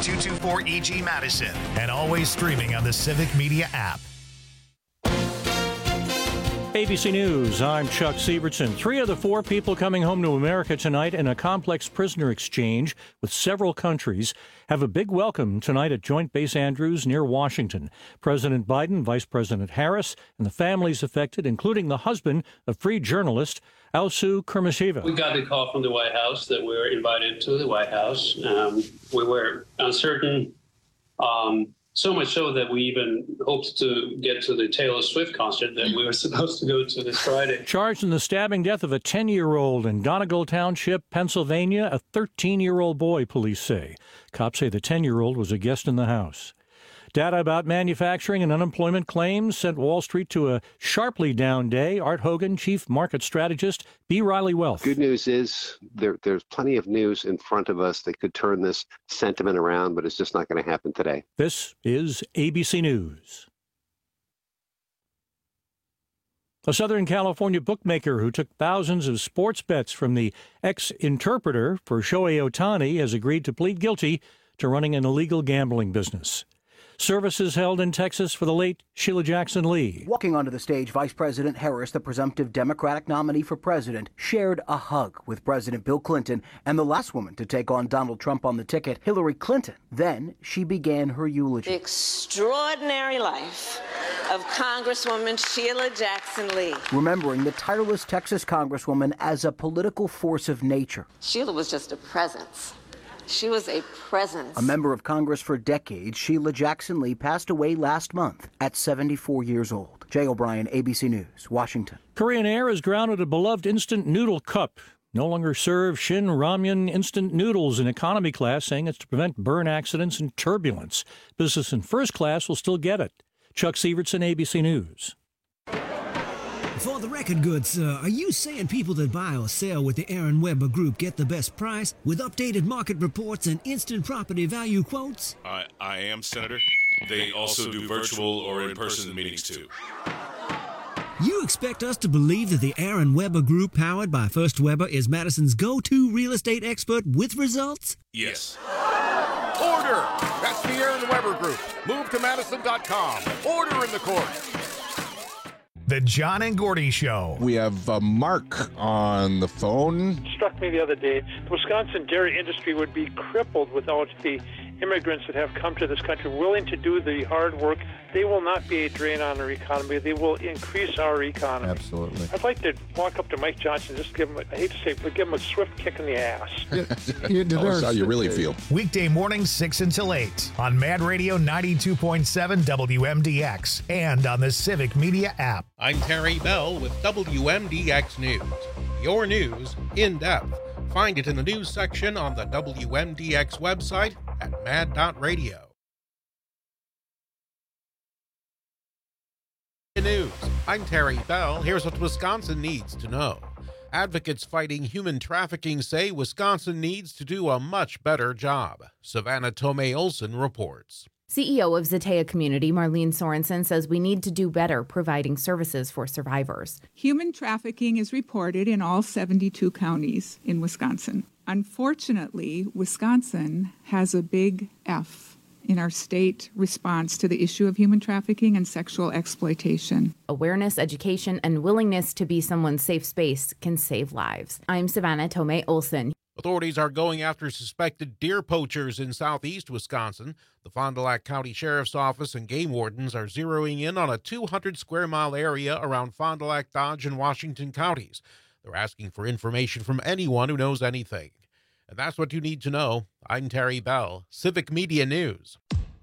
224EG Madison, and always streaming on the Civic Media app. ABC News, I'm Chuck Sievertson. 3 of the 4 people coming home to America tonight in a complex prisoner exchange with several countries have a big welcome tonight at Joint Base Andrews near Washington. President Biden, Vice President Harris, and the families affected, including the husband of free journalist Alsu Kurmasheva. We got the call from the White House that we were invited to the White House. We were uncertain. So much so that we even hoped to get to the Taylor Swift concert that we were supposed to go to this Friday. Charged in the stabbing death of a 10-year-old in Donegal Township, Pennsylvania, a 13-year-old boy, police say. Cops say the 10-year-old was a guest in the house. Data about manufacturing and unemployment claims sent Wall Street to a sharply down day. Art Hogan, chief market strategist, B. Riley Wealth. Good news is there's plenty of news in front of us that could turn this sentiment around, but it's just not going to happen today. This is ABC News. A Southern California bookmaker who took thousands of sports bets from the ex-interpreter for Shohei Ohtani has agreed to plead guilty to running an illegal gambling business. Services held in Texas for the late Sheila Jackson Lee. Walking onto the stage, Vice President Harris, the presumptive Democratic nominee for president, shared a hug with President Bill Clinton and the last woman to take on Donald Trump on the ticket, Hillary Clinton. Then she began her eulogy. The extraordinary life of Congresswoman Sheila Jackson Lee. Remembering the tireless Texas Congresswoman as a political force of nature. Sheila was just a presence. She was a presence. A member of Congress for decades, Sheila Jackson Lee passed away last month at 74 years old. Jay O'Brien, ABC News, Washington. Korean Air has grounded a beloved instant noodle cup. No longer serve Shin Ramyun instant noodles in economy class, saying it's to prevent burn accidents and turbulence. Business and first class will still get it. Chuck Sievertson, ABC News. For the record good, sir, are you saying people that buy or sell with the Aaron Weber Group get the best price with updated market reports and instant property value quotes? I am, Senator. They also do virtual or in-person meetings, too. You expect us to believe that the Aaron Weber Group, powered by First Weber, is Madison's go-to real estate expert with results? Yes. Order! That's the Aaron Weber Group. Move to Madison.com. Order in the court. The John and Gordy Show. We have Mark on the phone. It struck me the other day, the Wisconsin dairy industry would be crippled without the immigrants that have come to this country willing to do the hard work. They will not be a drain on our economy. They will increase our economy. Absolutely. I'd like to walk up to Mike Johnson and just give him, I hate to say it, but give him a swift kick in the ass. That's how you really feel. Weekday mornings 6 until 8 on Mad Radio 92.7 WMDX and on the Civic Media app. I'm Terry Bell with WMDX News. Your news in depth. Find it in the news section on the WMDX website at mad.radio. News. I'm Terry Bell. Here's what Wisconsin needs to know. Advocates fighting human trafficking say Wisconsin needs to do a much better job. Savannah Tomei Olson reports. CEO of Zatea Community, Marlene Sorensen, says we need to do better providing services for survivors. Human trafficking is reported in all 72 counties in Wisconsin. Unfortunately, Wisconsin has a big F in our state response to the issue of human trafficking and sexual exploitation. Awareness, education, and willingness to be someone's safe space can save lives. I'm Savannah Tomei Olson. Authorities are going after suspected deer poachers in southeast Wisconsin. The Fond du Lac County Sheriff's Office and game wardens are zeroing in on a 200-square-mile area around Fond du Lac, Dodge, and Washington counties. They're asking for information from anyone who knows anything. And that's what you need to know. I'm Terry Bell, Civic Media News.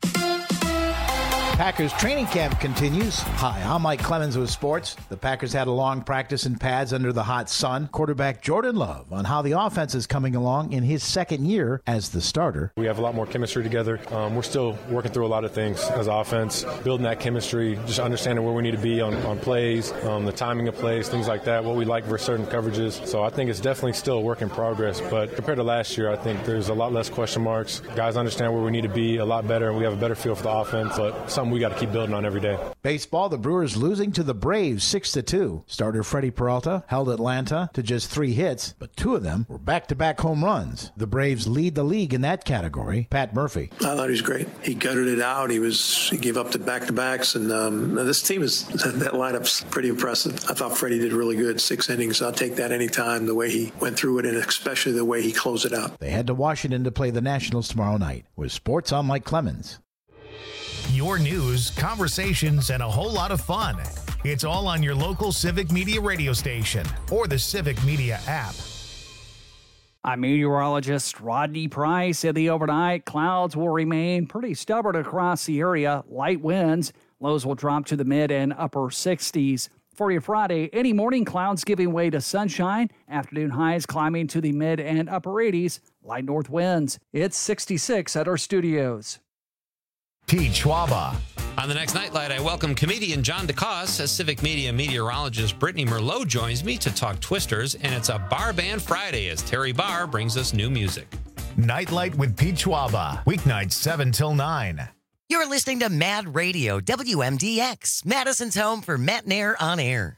Packers training camp continues. Hi, I'm Mike Clemens with sports. The Packers had a long practice in pads under the hot sun. Quarterback Jordan Love on how the offense is coming along in his second year as the starter. We have a lot more chemistry together. We're still working through a lot of things as offense, building that chemistry, just understanding where we need to be on plays, the timing of plays, things like that, what we like for certain coverages. So I think it's definitely still a work in progress. But compared to last year, I think there's a lot less question marks. Guys understand where we need to be a lot better, and we have a better feel for the offense. But something something we got to keep building on every day. Baseball, the Brewers losing to the Braves 6-2. Starter Freddie Peralta held Atlanta to just 3 hits, but 2 of them were back-to-back home runs. The Braves lead the league in that category. Pat Murphy. I thought he was great. He gutted it out. He gave up the back-to-backs, and this team that lineup's pretty impressive. I thought Freddie did really good. 6 innings. I'll take that anytime, the way he went through it, and especially the way he closed it out. They head to Washington to play the Nationals tomorrow night. With sports, I'm Mike Clemens. Your news, conversations, and a whole lot of fun. It's all on your local Civic Media radio station or the Civic Media app. I'm meteorologist Rodney Price. In the overnight, clouds will remain pretty stubborn across the area. Light winds. Lows will drop to the mid and upper 60s. For your Friday, any morning clouds giving way to sunshine. Afternoon highs climbing to the mid and upper 80s. Light north winds. It's 66 at our studios. Pete Schwaba. On the next Nightlight, I welcome comedian John DeCoste. As Civic Media meteorologist Brittany Merlot joins me to talk Twisters, and it's a Bar Band Friday as Terry Barr brings us new music. Nightlight with Pete Schwaba. Weeknights 7 till 9. You're listening to Mad Radio, WMDX, Madison's home for Matt Nair on air.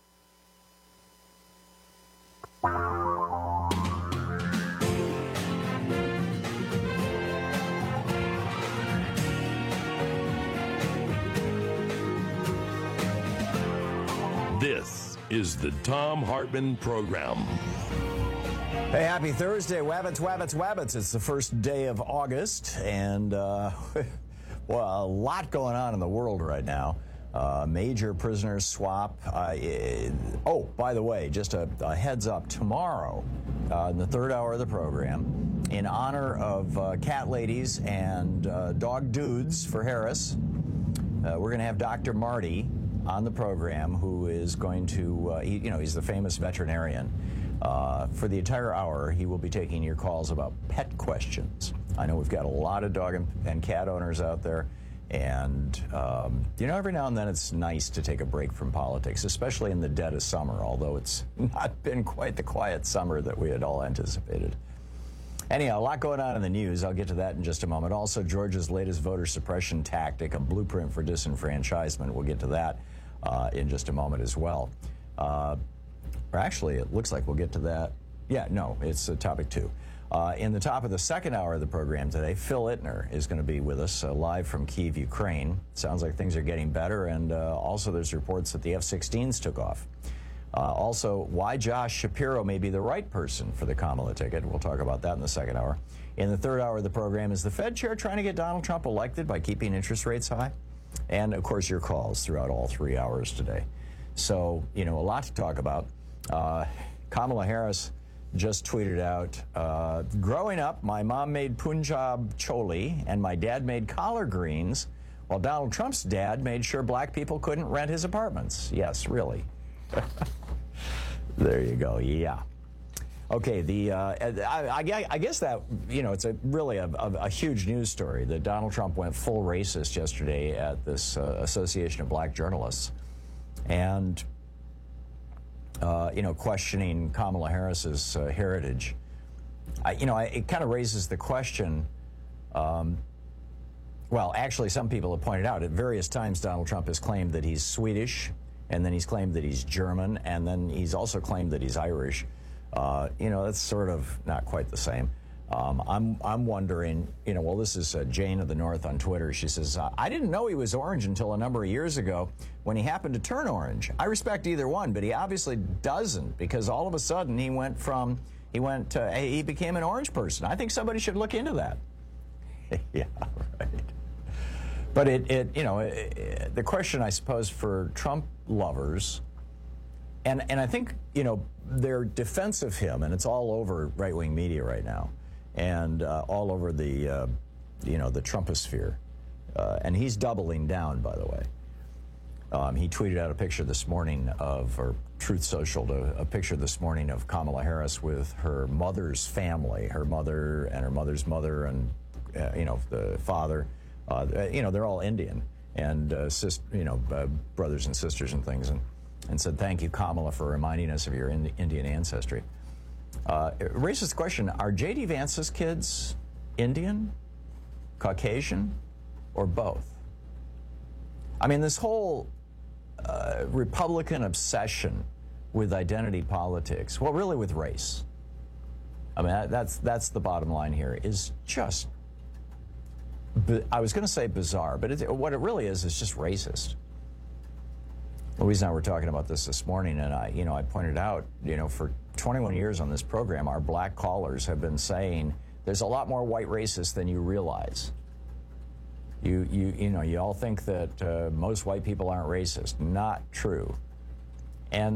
This is the Thom Hartmann Program. Hey, happy Thursday, Wabbits, Wabbits, Wabbits. It's the first day of August, and, well, a lot going on in the world right now. Major prisoner swap. Oh, by the way, just a heads up, tomorrow, in the third hour of the program, in honor of cat ladies and dog dudes for Harris, we're going to have Dr. Marty on the program, who is going to, he's the famous veterinarian. For the entire hour, he will be taking your calls about pet questions. I know we've got a lot of dog and cat owners out there, and, every now and then it's nice to take a break from politics, especially in the dead of summer, although it's not been quite the quiet summer that we had all anticipated. Anyhow, a lot going on in the news. I'll get to that in just a moment. Also, Georgia's latest voter suppression tactic, a blueprint for disenfranchisement. We'll get to that in just a moment as well. Or actually, it looks like we'll get to that. Yeah, no, it's topic 2. In the top of the second hour of the program today, Phil Ittner is going to be with us live from Kyiv, Ukraine. Sounds like things are getting better, and also there's reports that the F-16s took off. Also, why Josh Shapiro may be the right person for the Kamala ticket. We'll talk about that in the second hour. In the third hour of the program, is the Fed chair trying to get Donald Trump elected by keeping interest rates high? And, of course, your calls throughout all 3 hours today. So, a lot to talk about. Kamala Harris just tweeted out, growing up, my mom made Punjab chole and my dad made collard greens, while Donald Trump's dad made sure black people couldn't rent his apartments. Yes, really. There you go. Yeah. Okay. I guess that, it's really a huge news story that Donald Trump went full racist yesterday at this Association of Black Journalists. And questioning Kamala Harris's heritage. It kind of raises the question, actually some people have pointed out at various times Donald Trump has claimed that he's Swedish, and then he's claimed that he's German, and then he's also claimed that he's Irish. That's sort of not quite the same. I'm wondering, this is Jane of the North on Twitter. She says, I didn't know he was orange until a number of years ago when he happened to turn orange. I respect either one, but he obviously doesn't, because all of a sudden he became an orange person. I think somebody should look into that. Yeah, right. But the question, I suppose, for Trump lovers, and I think, their defense of him, and it's all over right-wing media right now, and all over the Trumposphere. And he's doubling down, by the way. He tweeted out a picture this morning or Truth Social, a picture this morning of Kamala Harris with her mother's family, her mother and her mother's mother and, the father. They're all Indian and, brothers and sisters and things. And said, thank you, Kamala, for reminding us of your Indian ancestry. It raises the question, are J.D. Vance's kids Indian, Caucasian, or both? I mean, this whole Republican obsession with identity politics, well, really with race. I mean, that's the bottom line here, is just, I was going to say bizarre, but what it really is just racist. Louise and I were talking about this morning, and I pointed out, for 21 years on this program, our black callers have been saying there's a lot more white racists than you realize. You all think that most white people aren't racist. Not true. And,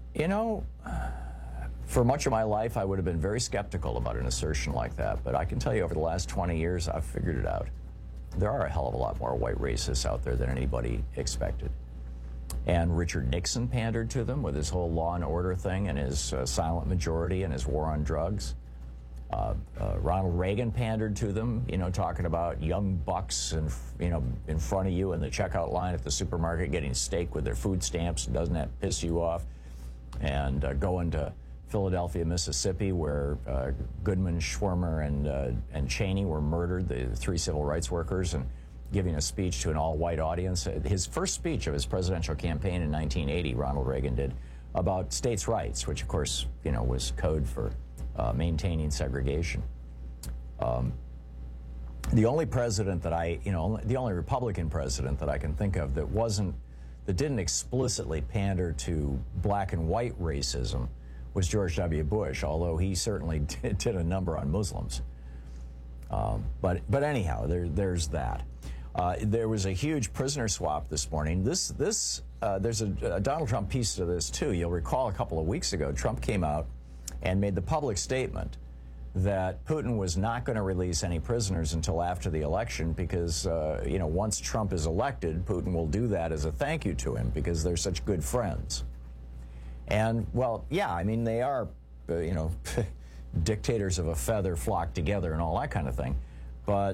for much of my life, I would have been very skeptical about an assertion like that. But I can tell you over the last 20 years, I've figured it out. There are a hell of a lot more white racists out there than anybody expected. And Richard Nixon pandered to them with his whole law and order thing and his silent majority and his war on drugs. Ronald Reagan pandered to them, talking about young bucks and, in front of you in the checkout line at the supermarket getting steak with their food stamps. Doesn't that piss you off? And going to Philadelphia, Mississippi, where Goodman, Schwimmer, and Cheney were murdered, the 3 civil rights workers, and giving a speech to an all-white audience. His first speech of his presidential campaign in 1980, Ronald Reagan did, about states' rights, which, of course, was code for maintaining segregation. The only president that the only Republican president that I can think of that didn't explicitly pander to black and white racism was George W. Bush, although he certainly did a number on Muslims. But anyhow, there's that. There was a huge prisoner swap this morning. There's a Donald Trump piece to this, too. You'll recall a couple of weeks ago, Trump came out and made the public statement that Putin was not going to release any prisoners until after the election because, once Trump is elected, Putin will do that as a thank you to him because they're such good friends. And, well, yeah, I mean, they are, dictators of a feather flock together and all that kind of thing. But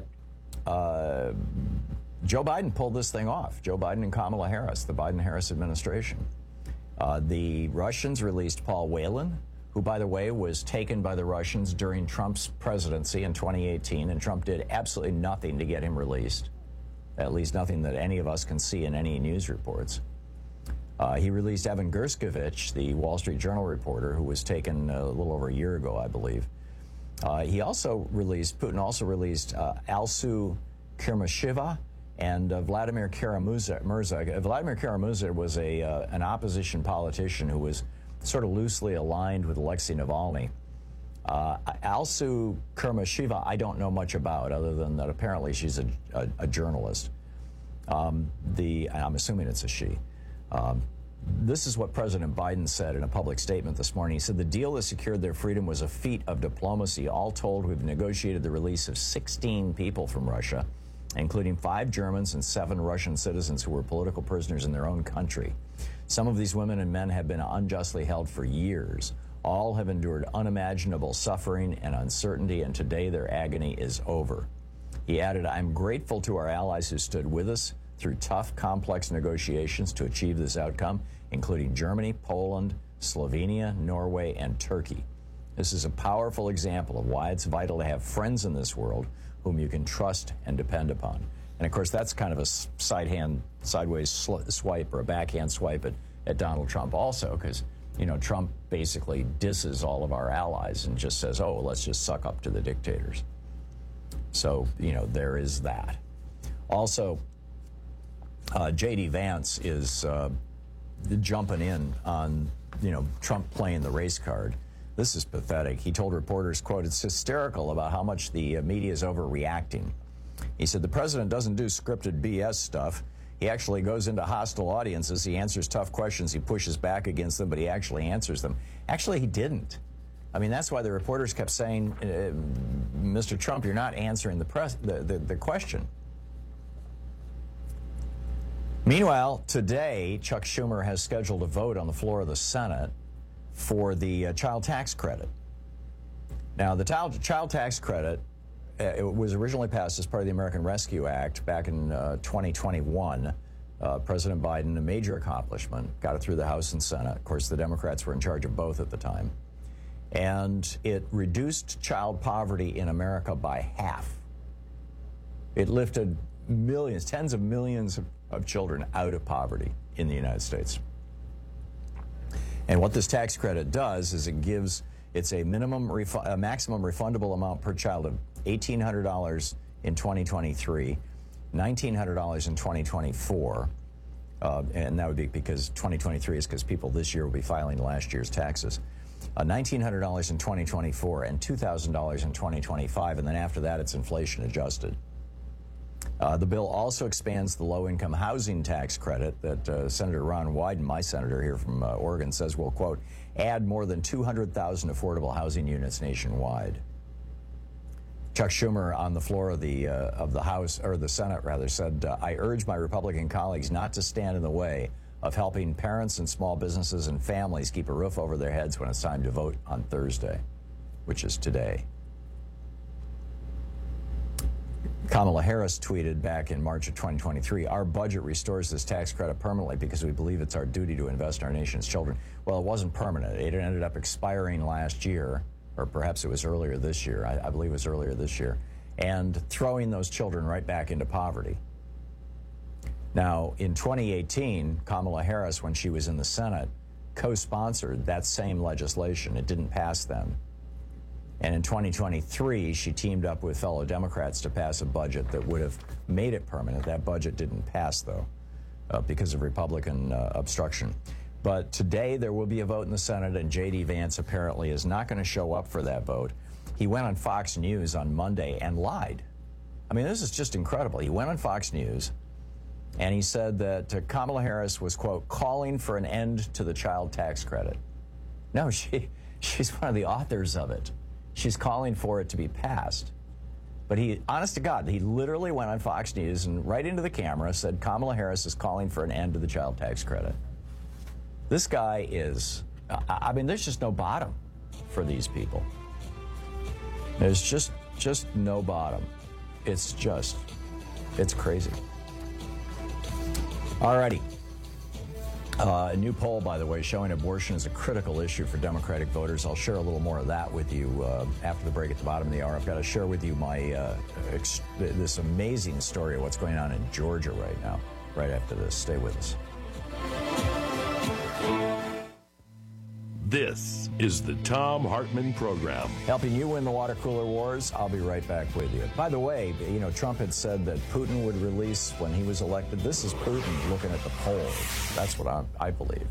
Joe Biden pulled this thing off. Joe Biden and Kamala Harris, the Biden-Harris administration. The Russians released Paul Whelan, who, by the way, was taken by the Russians during Trump's presidency in 2018, and Trump did absolutely nothing to get him released, at least nothing that any of us can see in any news reports. He released Evan Gershkovich, the Wall Street Journal reporter, who was taken a little over a year ago, I believe. Putin also released Alsu Kirmashiva and Vladimir Kara-Murza. Vladimir Kara-Murza was an opposition politician who was sort of loosely aligned with Alexei Navalny. Alsu Kirmashiva, I don't know much about, other than that apparently she's a journalist. I'm assuming it's a she. This is what President Biden said in a public statement this morning. He said the deal that secured their freedom was a feat of diplomacy. All told, we've negotiated the release of 16 people from Russia, including 5 Germans and 7 Russian citizens who were political prisoners in their own country. Some of these women and men have been unjustly held for years. All have endured unimaginable suffering and uncertainty, and today their agony is over. He added, I'm grateful to our allies who stood with us through tough, complex negotiations to achieve this outcome, including Germany, Poland, Slovenia, Norway, and Turkey. This is a powerful example of why it's vital to have friends in this world whom you can trust and depend upon. And of course, that's kind of a sideways swipe or a backhand swipe at Donald Trump also, because, Trump basically disses all of our allies and just says, oh, let's just suck up to the dictators. So, there is that. Also, J.D. Vance is jumping in on, Trump playing the race card. This is pathetic. He told reporters, quote, it's hysterical about how much the media is overreacting. He said the president doesn't do scripted BS stuff. He actually goes into hostile audiences. He answers tough questions. He pushes back against them, but he actually answers them. Actually, he didn't. I mean, that's why the reporters kept saying, Mr. Trump, you're not answering the question. Meanwhile, today, Chuck Schumer has scheduled a vote on the floor of the Senate for the child tax credit. Now, the child tax credit, it was originally passed as part of the American Rescue Act back in 2021. President Biden, a major accomplishment, got it through the House and Senate. Of course, the Democrats were in charge of both at the time. And it reduced child poverty in America by half. It lifted millions, tens of millions of children out of poverty in the United States. And what this tax credit does is it's a maximum refundable amount per child of $1,800 in 2023, $1,900 in 2024, and that would be because 2023 is because people this year will be filing last year's taxes. $1,900 in 2024 and $2,000 in 2025, and then after that it's inflation adjusted. The bill also expands the low-income housing tax credit that Senator Ron Wyden, my senator here from Oregon, says will, quote, add more than 200,000 affordable housing units nationwide. Chuck Schumer on the floor of the House, or the Senate rather, said, I urge my Republican colleagues not to stand in the way of helping parents and small businesses and families keep a roof over their heads when it's time to vote on Thursday, which is today. Kamala Harris tweeted back in March of 2023, our budget restores this tax credit permanently because we believe it's our duty to invest in our nation's children. Well, it wasn't permanent. It ended up expiring last year, or perhaps it was earlier this year. I believe it was earlier this year, and throwing those children right back into poverty. Now, in 2018, Kamala Harris, when she was in the Senate, co-sponsored that same legislation. It didn't pass then. And in 2023, she teamed up with fellow Democrats to pass a budget that would have made it permanent. That budget didn't pass, though, because of Republican obstruction. But today there will be a vote in the Senate, and J.D. Vance apparently is not going to show up for that vote. He went on Fox News on Monday and lied. I mean, this is just incredible. He went on Fox News, and he said that Kamala Harris was, quote, calling for an end to the child tax credit. No, she's one of the authors of it. She's calling for it to be passed. But he, honest to God, he literally went on Fox News and right into the camera said Kamala Harris is calling for an end to the child tax credit. This guy is, I mean, there's just no bottom for these people. There's just no bottom. It's crazy. All righty. A new poll, by the way, showing abortion is a critical issue for Democratic voters. I'll share a little more of that with you after the break at the bottom of the hour. I've got to share with you this amazing story of what's going on in Georgia right now, right after this. Stay with us. This is the Thom Hartmann Program. Helping you win the water cooler wars. I'll be right back with you. By the way, you know, Trump had said that Putin would release when he was elected. This is Putin looking at the polls. That's what I believe.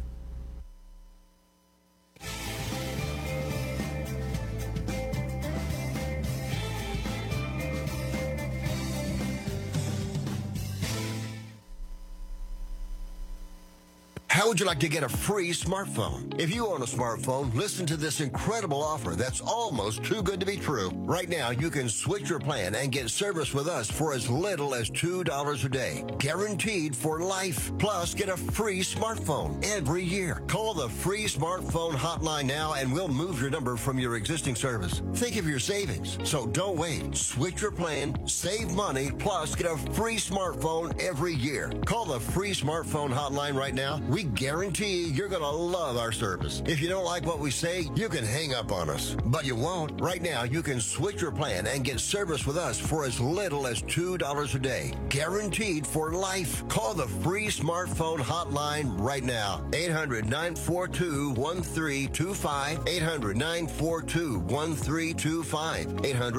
How would you like to get a free smartphone? If you own a smartphone, listen to this incredible offer that's almost too good to be true. Right now, you can switch your plan and get service with us for as little as $2 a day. Guaranteed for life. Plus, get a free smartphone every year. Call the free smartphone hotline now and we'll move your number from your existing service. Think of your savings. So don't wait. Switch your plan, save money, plus get a free smartphone every year. Call the free smartphone hotline right now. We guarantee you're going to love our service. If you don't like what we say, you can hang up on us. But you won't. Right now, you can switch your plan and get service with us for as little as $2 a day. Guaranteed for life. Call the free smartphone hotline right now. 800-942-1325. 800-942-1325.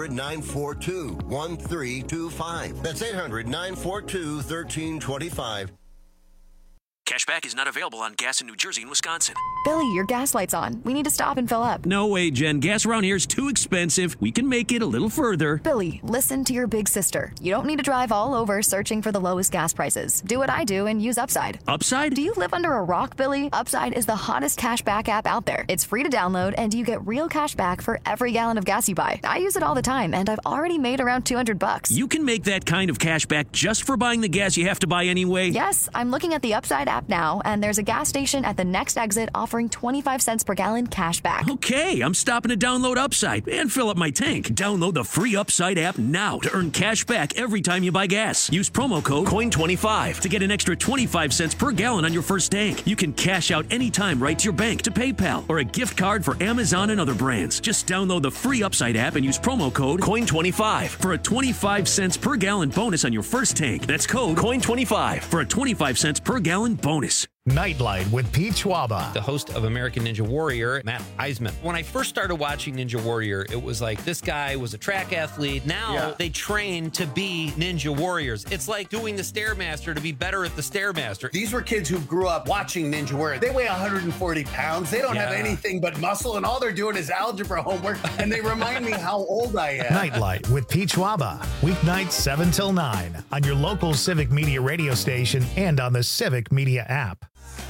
800-942-1325. That's 800-942-1325. Cashback is not available on gas in New Jersey and Wisconsin. Billy, your gas light's on. We need to stop and fill up. No way, Jen. Gas around here is too expensive. We can make it a little further. Billy, listen to your big sister. You don't need to drive all over searching for the lowest gas prices. Do what I do and use Upside. Upside? Do you live under a rock, Billy? Upside is the hottest cashback app out there. It's free to download, and you get real cash back for every gallon of gas you buy. I use it all the time, and I've already made around $200. You can make that kind of cash back just for buying the gas you have to buy anyway? Yes, I'm looking at the Upside app now, and there's a gas station at the next exit offering offering 25 cents per gallon cash back. Okay, I'm stopping to download Upside and fill up my tank. Download the free Upside app now to earn cash back every time you buy gas. Use promo code COIN25 to get an extra 25 cents per gallon on your first tank. You can cash out anytime right to your bank, to PayPal, or a gift card for Amazon and other brands. Just download the free Upside app and use promo code COIN25 for a 25 cents per gallon bonus on your first tank. That's code COIN25 for a 25 cents per gallon bonus. Nightlight with Pete Schwaba, the host of American Ninja Warrior, Matt Eisman. When I first started watching Ninja Warrior, it was like this guy was a track athlete. Now they train to be Ninja Warriors. It's like doing the Stairmaster to be better at the Stairmaster. These were kids who grew up watching Ninja Warrior. They weigh 140 pounds. They don't have anything but muscle, and all they're doing is algebra homework, and they remind me how old I am. Nightlight with Pete Schwaba, weeknights 7 till 9 on your local Civic Media radio station and on the Civic Media app.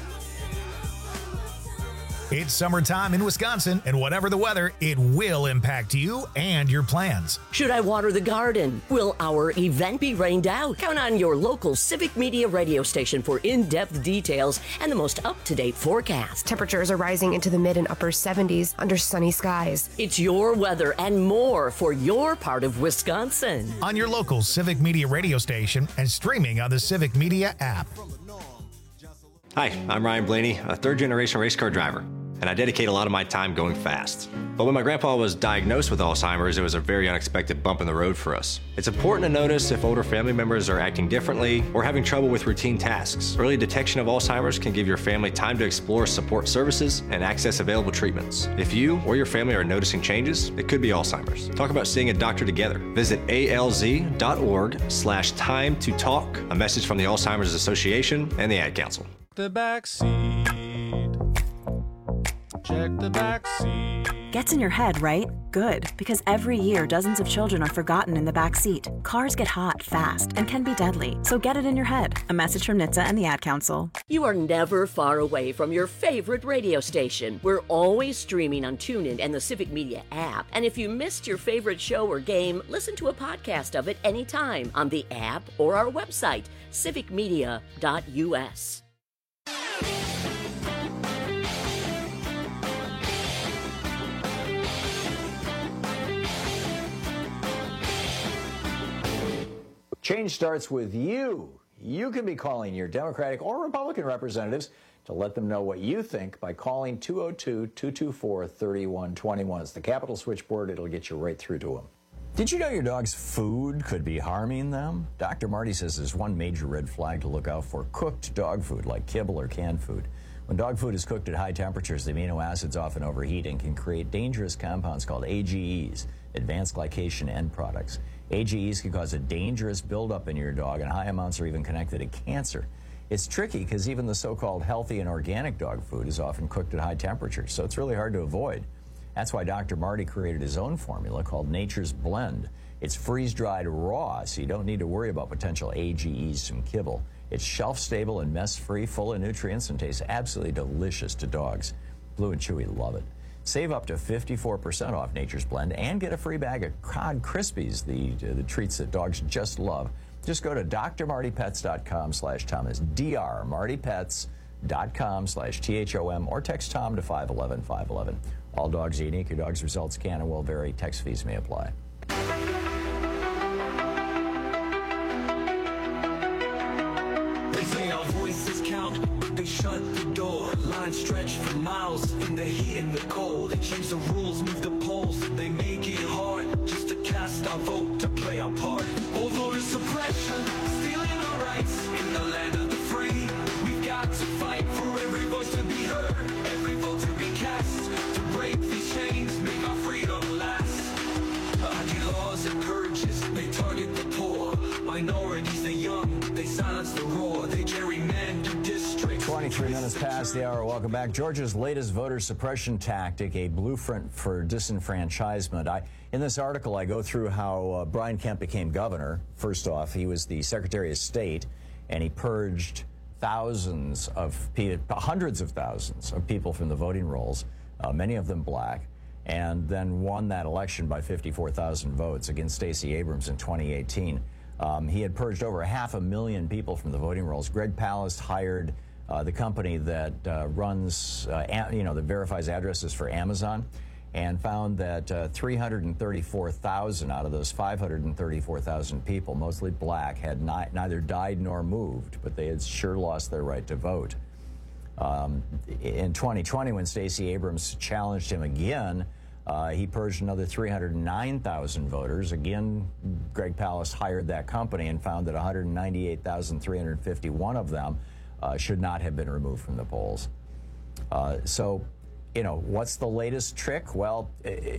It's summertime in Wisconsin, and whatever the weather, it will impact you and your plans. Should I water the garden? Will our event be rained out? Count on your local Civic Media radio station for in-depth details and the most up-to-date forecast. Temperatures are rising into the mid and upper 70s under sunny skies. It's your weather and more for your part of Wisconsin. On your local Civic Media radio station and streaming on the Civic Media app. Hi, I'm Ryan Blaney, a third-generation race car driver, and I dedicate a lot of my time going fast. But when my grandpa was diagnosed with Alzheimer's, it was a very unexpected bump in the road for us. It's important to notice if older family members are acting differently or having trouble with routine tasks. Early detection of Alzheimer's can give your family time to explore support services and access available treatments. If you or your family are noticing changes, it could be Alzheimer's. Talk about seeing a doctor together. Visit alz.org/time to talk. A message from the Alzheimer's Association and the Ad Council. The back seat. Check the back seat. Gets in your head, right? Good, because every year dozens of children are forgotten in the back seat. Cars get hot fast and can be deadly, so get it in your head. A message from NHTSA and the Ad Council. You are never far away from your favorite radio station. We're always streaming on TuneIn and the Civic Media app. And if you missed your favorite show or game, listen to a podcast of it anytime on the app or our website, civicmedia.us. Change starts with you. You can be calling your Democratic or Republican representatives to let them know what you think by calling 202-224-3121. It's the Capitol switchboard. It'll get you right through to them. Did you know your dog's food could be harming them? Dr. Marty says there's one major red flag to look out for: cooked dog food like kibble or canned food. When dog food is cooked at high temperatures, the amino acids often overheat and can create dangerous compounds called AGEs, advanced glycation end products. AGEs can cause a dangerous buildup in your dog, and high amounts are even connected to cancer. It's tricky because even the so-called healthy and organic dog food is often cooked at high temperatures, so it's really hard to avoid. That's why Dr. Marty created his own formula called Nature's Blend. It's freeze-dried raw, so you don't need to worry about potential AGEs from kibble. It's shelf-stable and mess-free, full of nutrients, and tastes absolutely delicious to dogs. Blue and Chewy love it. Save up to 54% off Nature's Blend and get a free bag of Cod Krispies, the treats that dogs just love. Just go to drmartypets.com/Tom. That's drmartypets.com/THOM, or text Tom to 511-511. All dogs are unique. Your dog's results can and will vary. Text fees may apply. They say our voices count, but they shut the door. Lines stretch for miles in the heat and the cold. They change the rules, move the polls. They make it hard just to cast our vote, to play our part. Oh, voter suppression, stealing our rights in the land of the free. We've got to fight for every voice to be heard, every vote to be cast, to break these chains, make our freedom last. ID laws and purges, they target the poor, minorities, the young, they silence the roar, they gerrymander districts. 23 minutes past the hour. Welcome back. Georgia's latest voter suppression tactic, a blueprint for disenfranchisement. In this article, I go through how Brian Kemp became governor. First off, he was the Secretary of State, and he purged thousands of people, hundreds of thousands of people from the voting rolls, many of them black, and then won that election by 54,000 votes against Stacey Abrams in 2018. He had purged over 500,000 people from the voting rolls. Greg Palast hired the company that runs, that verifies addresses for Amazon, and found that 334,000 out of those 534,000 people, mostly black, had neither died nor moved, but they had sure lost their right to vote. In 2020, when Stacey Abrams challenged him again, he purged another 309,000 voters. Again, Greg Palast hired that company and found that 198,351 of them should not have been removed from the polls. So, what's the latest trick? Well,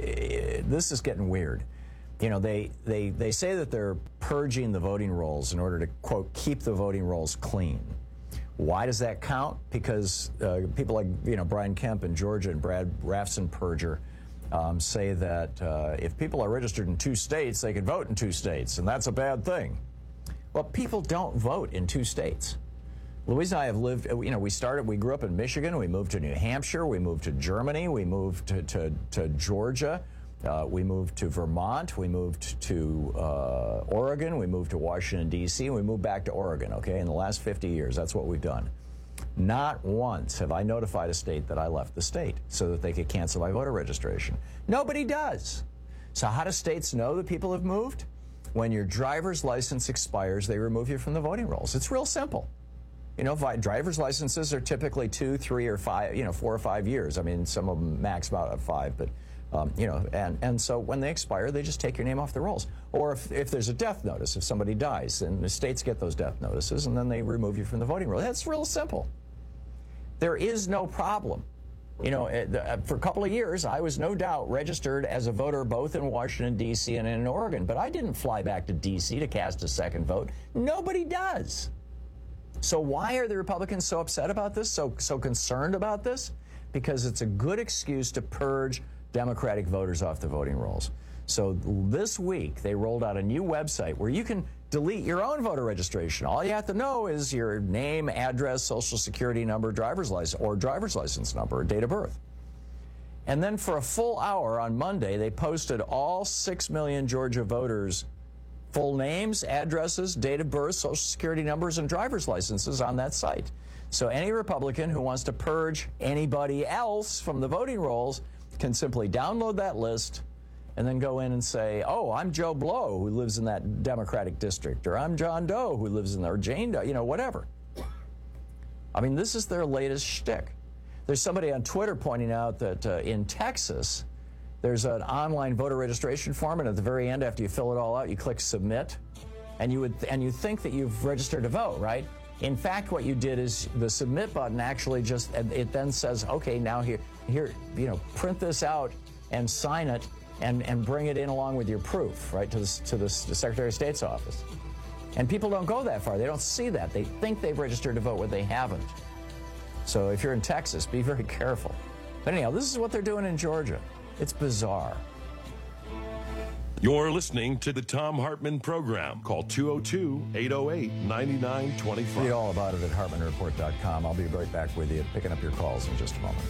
this is getting weird. They say that they're purging the voting rolls in order to, quote, keep the voting rolls clean. Why does that count? Because people like, Brian Kemp in Georgia and Brad Raffensperger say that if people are registered in 2 states, they can vote in 2 states, and that's a bad thing. Well, people don't vote in 2 states. Louise and I have lived, we grew up in Michigan, we moved to New Hampshire, we moved to Germany, we moved to Georgia, we moved to Vermont, we moved to Oregon, we moved to Washington, D.C., and we moved back to Oregon, okay? In the last 50 years, that's what we've done. Not once have I notified a state that I left the state so that they could cancel my voter registration. Nobody does. So how do states know that people have moved? When your driver's license expires, they remove you from the voting rolls. It's real simple. Driver's licenses are typically 2, 3, or 5, 4 or 5 years. I mean, some of them max about 5, but, and so when they expire, they just take your name off the rolls. Or if there's a death notice, if somebody dies, then the states get those death notices, and then they remove you from the voting roll. That's real simple. There is no problem. For a couple of years, I was no doubt registered as a voter both in Washington, D.C. and in Oregon, but I didn't fly back to D.C. to cast a second vote. Nobody does. So why are the Republicans so upset about this, so concerned about this? Because it's a good excuse to purge Democratic voters off the voting rolls. So this week, they rolled out a new website where you can delete your own voter registration. All you have to know is your name, address, social security number, driver's license number, or date of birth. And then for a full hour on Monday, they posted all 6 million Georgia voters' full names, addresses, date of birth, social security numbers, and driver's licenses on that site. So any Republican who wants to purge anybody else from the voting rolls can simply download that list and then go in and say, oh, I'm Joe Blow, who lives in that Democratic district, or I'm John Doe, who lives in there, or Jane Doe, whatever. I mean, this is their latest shtick. There's somebody on Twitter pointing out that in Texas, there's an online voter registration form, and at the very end, after you fill it all out, you click submit, and you think that you've registered to vote, right? In fact, what you did is the submit button actually it then says, okay, now here, print this out and sign it and bring it in along with your proof, right, to the Secretary of State's office. And people don't go that far. They don't see that. They think they've registered to vote when they haven't. So if you're in Texas, be very careful. But anyhow, this is what they're doing in Georgia. It's bizarre. You're listening to the Thom Hartmann Program. Call 202-808-9925. Read all about it at HartmannReport.com. I'll be right back with you, picking up your calls in just a moment.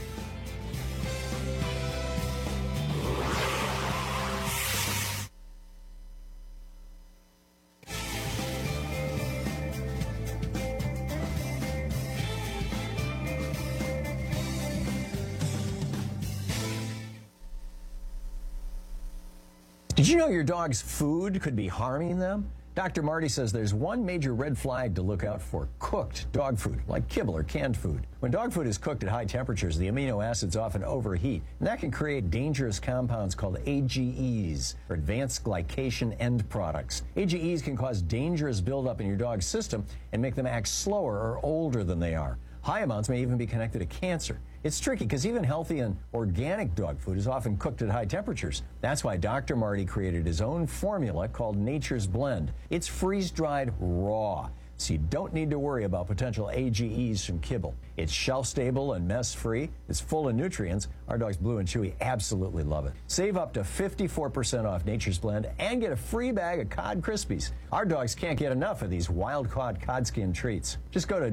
Did you know your dog's food could be harming them? Dr. Marty says there's one major red flag to look out for: cooked dog food, like kibble or canned food. When dog food is cooked at high temperatures, the amino acids often overheat, and that can create dangerous compounds called AGEs, or advanced glycation end products. AGEs can cause dangerous buildup in your dog's system and make them act slower or older than they are. High amounts may even be connected to cancer. It's tricky because even healthy and organic dog food is often cooked at high temperatures. That's why Dr. Marty created his own formula called Nature's Blend. It's freeze-dried raw, so you don't need to worry about potential AGEs from kibble. It's shelf-stable and mess-free. It's full of nutrients. Our dogs Blue and Chewy absolutely love it. Save up to 54% off Nature's Blend and get a free bag of Cod Krispies. Our dogs can't get enough of these wild-caught cod skin treats. Just go to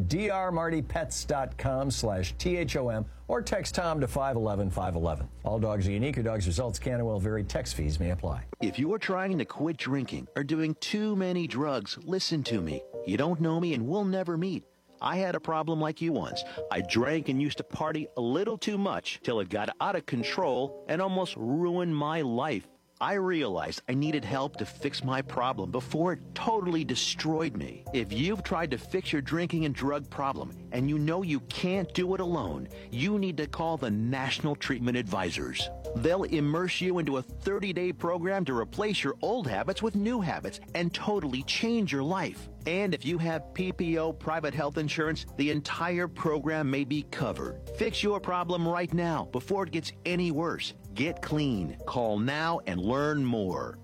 drmartypets.com/THOM or text Tom to 511-511. All dogs are unique. Your dog's results can and will vary. Text fees may apply. If you are trying to quit drinking or doing too many drugs, listen to me. You don't know me and we'll never meet. I had a problem like you once. I drank and used to party a little too much till it got out of control and almost ruined my life. I realized I needed help to fix my problem before it totally destroyed me. If you've tried to fix your drinking and drug problem and you know you can't do it alone, you need to call the National Treatment Advisors. They'll immerse you into a 30-day program to replace your old habits with new habits and totally change your life. And if you have PPO private health insurance, the entire program may be covered. Fix your problem right now before it gets any worse. Get clean. Call now and learn more.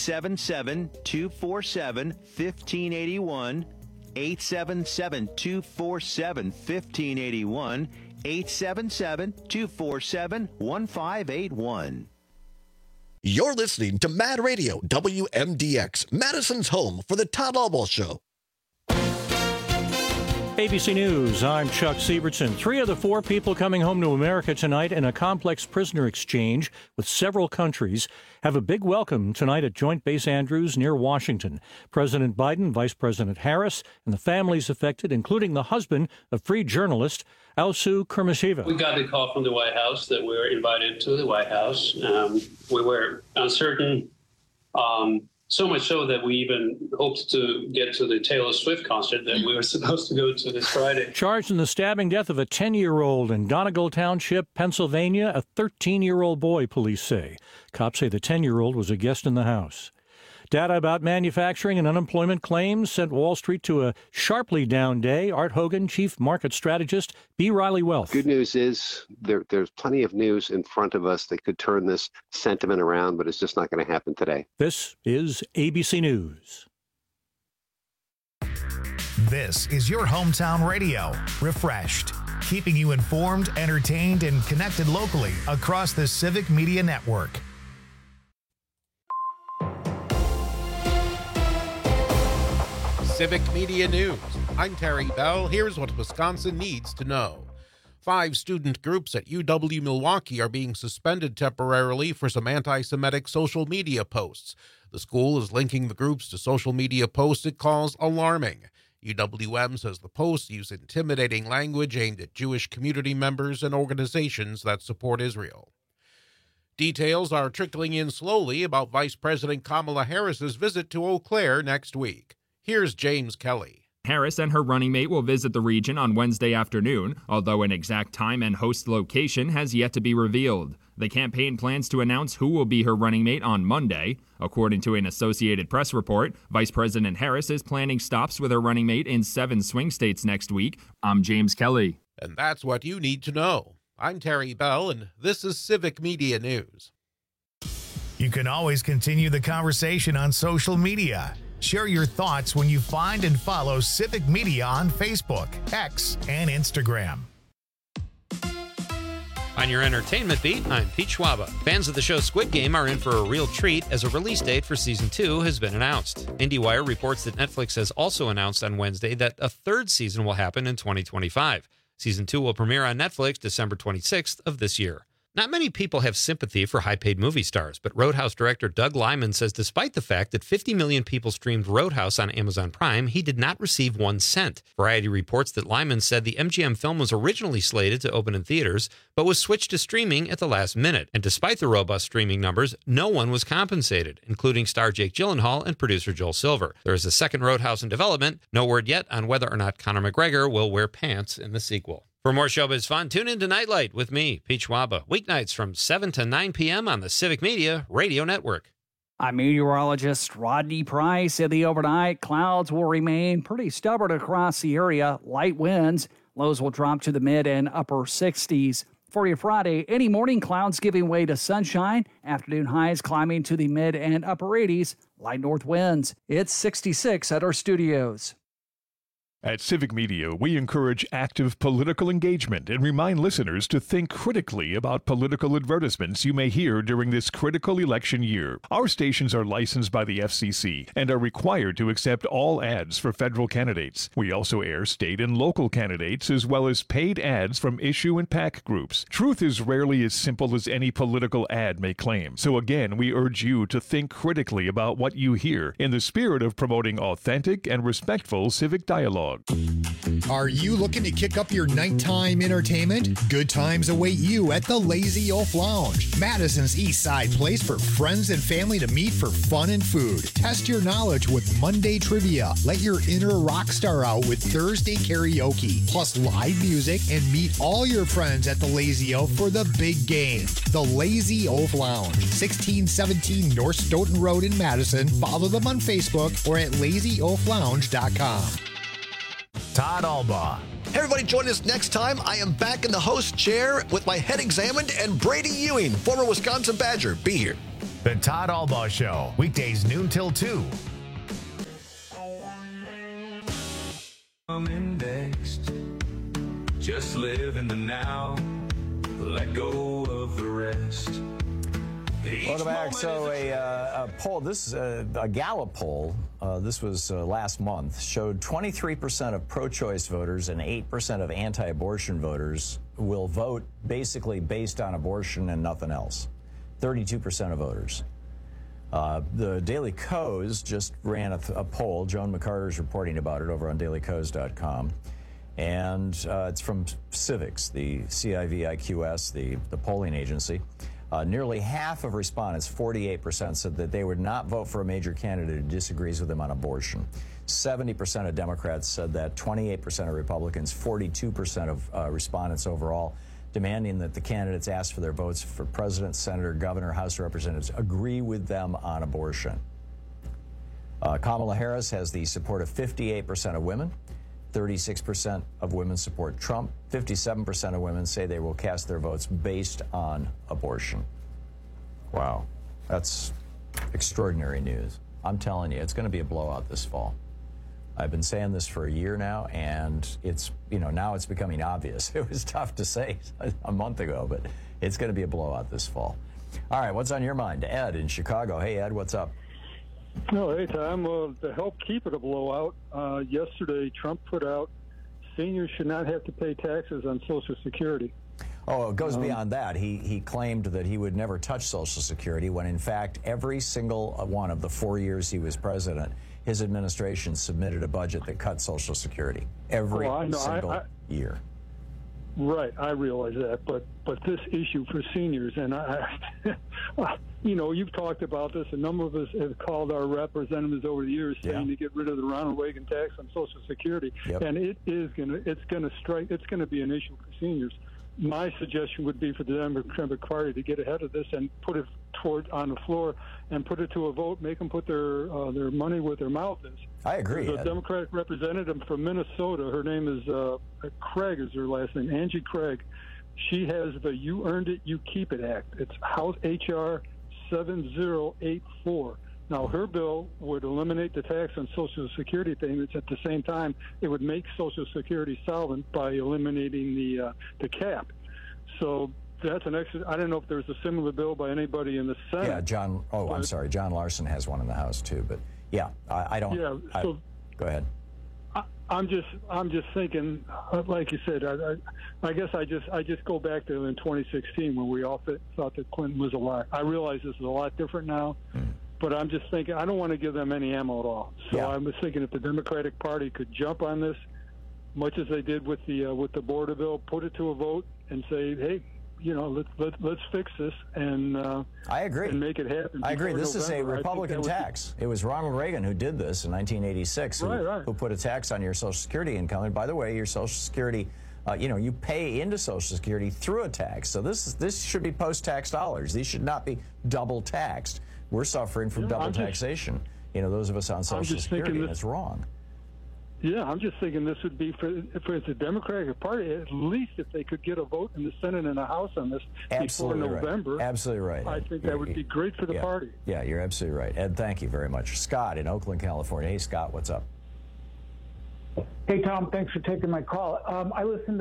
877-247-1581. 877-247-1581. 877-247-1581. You're listening to Mad Radio, WMDX, Madison's home for the Todd Albaugh Show. ABC News, I'm Chuck Siebertson. 3 of the 4 people coming home to America tonight in a complex prisoner exchange with several countries have a big welcome tonight at Joint Base Andrews near Washington. President Biden, Vice President Harris, and the families affected, including the husband of free journalist Alsu Kurmasheva. We got the call from the White House that we were invited to the White House. We were uncertain. So much so that we even hoped to get to the Taylor Swift concert that we were supposed to go to this Friday. Charged in the stabbing death of a 10-year-old in Donegal Township, Pennsylvania, a 13-year-old boy, police say. Cops say the 10-year-old was a guest in the house. Data about manufacturing and unemployment claims sent Wall Street to a sharply down day. Art Hogan, chief market strategist, B. Riley Wealth. Good news is there's plenty of news in front of us that could turn this sentiment around, but it's just not going to happen today. This is ABC News. This is your hometown radio, refreshed, keeping you informed, entertained, and connected locally across the Civic Media Network. Civic Media News. I'm Terry Bell. Here's what Wisconsin needs to know. 5 student groups at UW-Milwaukee are being suspended temporarily for some anti-Semitic social media posts. The school is linking the groups to social media posts it calls alarming. UWM says the posts use intimidating language aimed at Jewish community members and organizations that support Israel. Details are trickling in slowly about Vice President Kamala Harris's visit to Eau Claire next week. Here's James Kelly. Harris and her running mate will visit the region on Wednesday afternoon, although an exact time and host location has yet to be revealed. The campaign plans to announce who will be her running mate on Monday. According to an Associated Press report, Vice President Harris is planning stops with her running mate in 7 swing states next week. I'm James Kelly. And that's what you need to know. I'm Terry Bell, and this is Civic Media News. You can always continue the conversation on social media. Share your thoughts when you find and follow Civic Media on Facebook, X, and Instagram. On your entertainment beat, I'm Pete Schwaba. Fans of the show Squid Game are in for a real treat as a release date for Season 2 has been announced. IndieWire reports that Netflix has also announced on Wednesday that a 3rd season will happen in 2025. Season 2 will premiere on Netflix December 26th of this year. Not many people have sympathy for high-paid movie stars, but Roadhouse director Doug Liman says despite the fact that 50 million people streamed Roadhouse on Amazon Prime, he did not receive 1 cent. Variety reports that Liman said the MGM film was originally slated to open in theaters, but was switched to streaming at the last minute. And despite the robust streaming numbers, no one was compensated, including star Jake Gyllenhaal and producer Joel Silver. There is a second Roadhouse in development. No word yet on whether or not Conor McGregor will wear pants in the sequel. For more showbiz fun, tune in to Nightlight with me, Pete Schwaba, weeknights from 7 to 9 p.m. on the Civic Media Radio Network. I'm meteorologist Rodney Price. In the overnight, clouds will remain pretty stubborn across the area. Light winds. Lows will drop to the mid and upper 60s. For your Friday, any morning clouds giving way to sunshine. Afternoon highs climbing to the mid and upper 80s. Light north winds. It's 66 at our studios. At Civic Media, we encourage active political engagement and remind listeners to think critically about political advertisements you may hear during this critical election year. Our stations are licensed by the FCC and are required to accept all ads for federal candidates. We also air state and local candidates as well as paid ads from issue and PAC groups. Truth is rarely as simple as any political ad may claim. So again, we urge you to think critically about what you hear in the spirit of promoting authentic and respectful civic dialogue. dog. Are you looking to kick up your nighttime entertainment? Good times await you at the Lazy Oaf Lounge, Madison's East Side place for friends and family to meet for fun and food. Test your knowledge with Monday trivia. Let your inner rock star out with Thursday karaoke, plus live music, and meet all your friends at the Lazy Oaf for the big game. The Lazy Oaf Lounge, 1617 North Stoughton Road in Madison. Follow them on Facebook or at lazyoaflounge.com. Todd Albaugh. Hey, everybody, join us next time. I am back in the host chair with my head examined, and Brady Ewing, former Wisconsin Badger. Be here. The Todd Albaugh Show, weekdays noon till 2. I'm indexed. Just live in the now. Let go of the rest. Welcome back. So a poll, this is a Gallup poll, this was last month, showed 23% of pro-choice voters and 8% of anti-abortion voters will vote basically based on abortion and nothing else. 32% of voters. The Daily Kos just ran a poll. Joan McCarter is reporting about it over on dailykos.com. And it's from Civiqs, the CIVIQS, the polling agency. Nearly half of respondents, 48%, said that they would not vote for a major candidate who disagrees with them on abortion. 70% of Democrats said that, 28% of Republicans, 42% of respondents overall, demanding that the candidates ask for their votes for president, senator, governor, House of Representatives agree with them on abortion. Kamala Harris has the support of 58% of women. 36% of women support Trump. 57% of women say they will cast their votes based on abortion. Wow, that's extraordinary news. I'm telling you, it's going to be a blowout this fall. I've been saying this for a year now, and it's, now it's becoming obvious. It was tough to say a month ago, but it's going to be a blowout this fall. All right, what's on your mind? Ed in Chicago. Hey, Ed, what's up? No, hey, Tom. To help keep it a blowout, yesterday Trump put out seniors should not have to pay taxes on Social Security. Oh, it goes beyond that. He claimed that he would never touch Social Security when, in fact, every single one of the 4 years he was president, his administration submitted a budget that cut Social Security every single year. Right, I realize that, but this issue for seniors, and you've talked about this. A number of us have called our representatives over the years saying to get rid of the Ronald Reagan tax on Social Security, and it's going to be an issue for seniors. My suggestion would be for the Democratic Party to get ahead of this and put it on the floor and put it to a vote. Make them put their money where their mouth is. I agree. There's a Democratic representative from Minnesota. Her name is Craig. Is her last name? Angie Craig. She has the "You Earned It, You Keep It" Act. It's House H.R. 7084. Now, her bill would eliminate the tax on Social Security payments. At the same time, it would make Social Security solvent by eliminating the cap. So that's an extra. I don't know if there's a similar bill by anybody in the Senate. Yeah, John. Oh, I'm sorry. John Larson has one in the House too. But yeah, I don't. Yeah. So go ahead. I'm just thinking, like you said. I guess I just go back to in 2016 when we all thought that Clinton was a liar. I realize this is a lot different now. But I'm just thinking, I don't want to give them any ammo at all. So I was thinking if the Democratic Party could jump on this, much as they did with the border bill, put it to a vote and say, hey, let's fix this and I agree and make it happen. I agree. This November. is a Republican tax. It was Ronald Reagan who did this in 1986, who put a tax on your Social Security income. And by the way, your Social Security, you pay into Social Security through a tax. So this should be post-tax dollars. These should not be double taxed. We're suffering from double taxation. Those of us on Social Security, and it's wrong. Yeah, I'm just thinking this would be for the Democratic Party, at least if they could get a vote in the Senate and the House on this before November. Right. Absolutely right. I think that would be great for the party. Yeah, you're absolutely right. Ed, thank you very much. Scott in Oakland, California. Hey, Scott, what's up? Hey, Tom, thanks for taking my call. I listen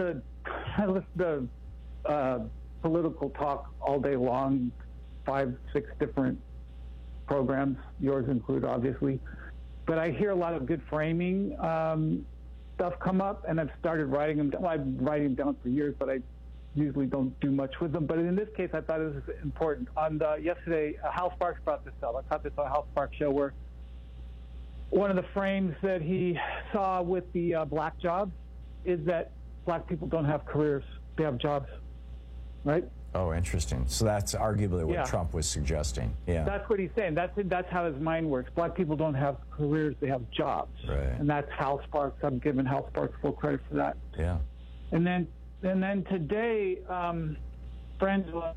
to political talk all day long, 5, 6 different programs, yours included, obviously. But I hear a lot of good framing stuff come up, and I've started writing them down. Well, I've been writing them down for years, but I usually don't do much with them. But in this case, I thought it was important. Yesterday, Hal Sparks brought this up. I caught this on Hal Sparks' show where one of the frames that he saw with the black jobs is that black people don't have careers; they have jobs, right? Oh, interesting. So that's arguably what Trump was suggesting. Yeah, that's what he's saying. That's how his mind works. Black people don't have careers; they have jobs, right? And that's Hal Sparks. I'm giving Hal Sparks full credit for that. Yeah. And then today, Frangela.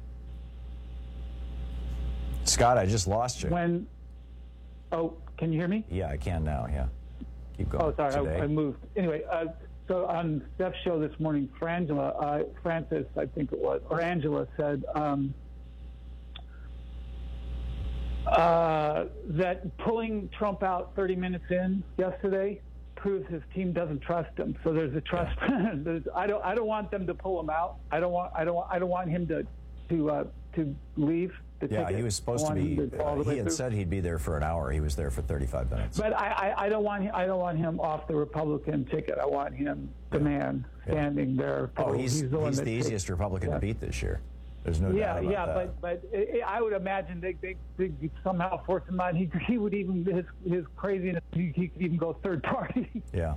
Scott, I just lost you. Can you hear me? Yeah, I can now. Yeah, keep going. Oh, sorry, I moved. Anyway, so on Steph's show this morning, Francis, I think it was, or Angela said that pulling Trump out 30 minutes in yesterday proves his team doesn't trust him. So there's a trust. I don't want them to pull him out. I don't want him to leave. Yeah, he was supposed to be. He had said he'd be there for an hour. He was there for 35 minutes. But I don't want him off the Republican ticket. I want him, the man, standing there. Oh, he's the easiest Republican to beat this year. There's no doubt about that. But I would imagine they somehow force him out. He would even his craziness. He could even go third party. Yeah.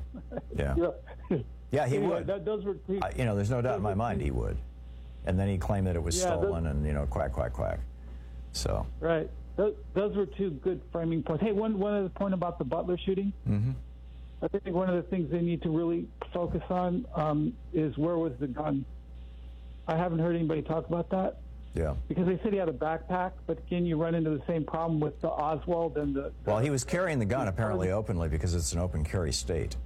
Yeah, he would. Those were there's no doubt in my mind he would. And then he claimed that it was stolen and quack, quack, quack. So right, those were two good framing points. Hey, one other point about the Butler shooting. Mm-hmm. I think one of the things they need to really focus on is where was the gun. I haven't heard anybody talk about that. Yeah. Because they said he had a backpack, but again, you run into the same problem with the Oswald and the. Well, he was carrying the gun apparently openly because it's an open carry state.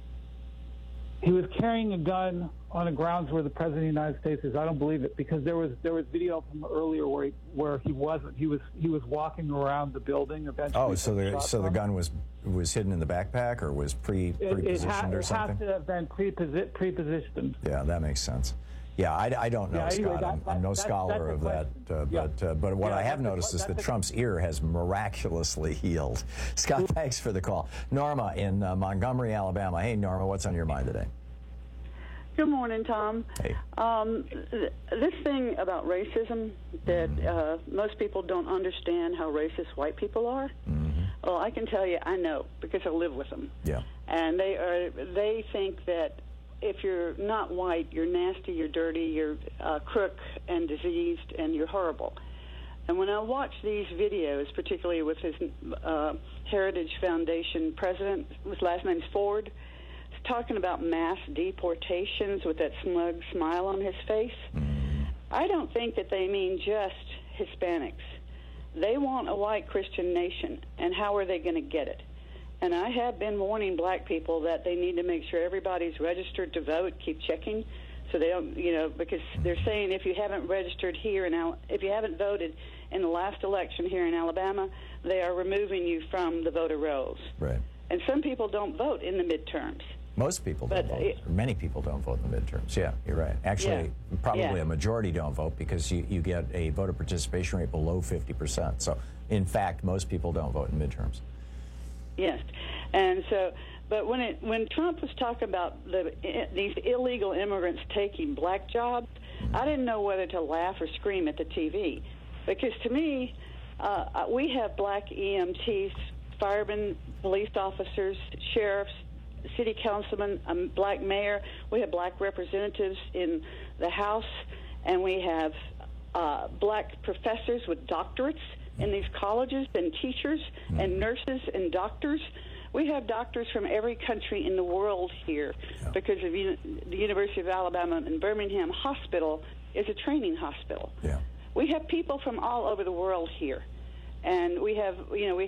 He was carrying a gun on the grounds where the President of the United States is. I don't believe it because there was video from earlier where he wasn't. He was walking around the building. Eventually, oh, so the gun was hidden in the backpack or was pre-positioned or something? It has to have been pre-positioned. Yeah, that makes sense. Yeah, I don't know, Scott. I'm no scholar of that. But what I have noticed is that Trump's ear has miraculously healed. Scott, thanks for the call. Norma in Montgomery, Alabama. Hey, Norma, what's on your mind today? Good morning, Tom. Hey. This thing about racism that most people don't understand how racist white people are. Mm-hmm. Well, I can tell you, I know because I live with them. Yeah. And they think that if you're not white, you're nasty, you're dirty, you're crook and diseased, and you're horrible. And when I watch these videos, particularly with his Heritage Foundation president, his last name's Ford, he's talking about mass deportations with that smug smile on his face. I don't think that they mean just Hispanics. They want a white Christian nation, and how are they going to get it? And I have been warning black people that they need to make sure everybody's registered to vote, keep checking, so they don't, because they're saying if you haven't registered here, if you haven't voted in the last election here in Alabama, they are removing you from the voter rolls. Right. And some people don't vote in the midterms. Most people don't vote. Many people don't vote in the midterms. Yeah, you're right. Actually, probably a majority don't vote because you get a voter participation rate below 50%. So, in fact, most people don't vote in midterms. Yes, and so, but when Trump was talking about these illegal immigrants taking black jobs, I didn't know whether to laugh or scream at the TV, because to me, we have black EMTs, firemen, police officers, sheriffs, city councilmen, black mayor. We have black representatives in the House, and we have black professors with doctorates in these colleges, and teachers and nurses and doctors. We have doctors from every country in the world here because of the University of Alabama and Birmingham Hospital is a training hospital. Yeah. We have people from all over the world here, and we have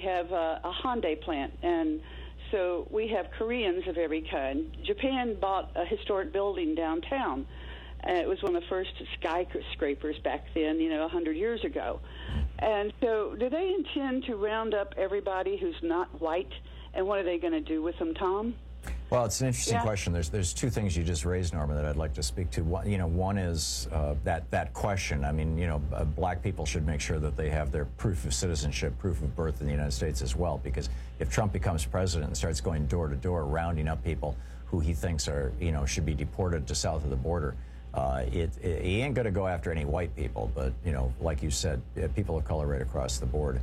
a Hyundai plant, and so we have Koreans of every kind. Japan bought a historic building downtown. It was one of the first skyscrapers back then, 100 years ago. And so do they intend to round up everybody who's not white, and what are they going to do with them, Tom? Well, it's an interesting question. There's two things you just raised, Norma, that I'd like to speak to. One is that question. I mean, black people should make sure that they have their proof of citizenship, proof of birth in the United States as well, because if Trump becomes president and starts going door to door, rounding up people who he thinks are, should be deported to south of the border, he ain't going to go after any white people, but, like you said, people of color right across the board.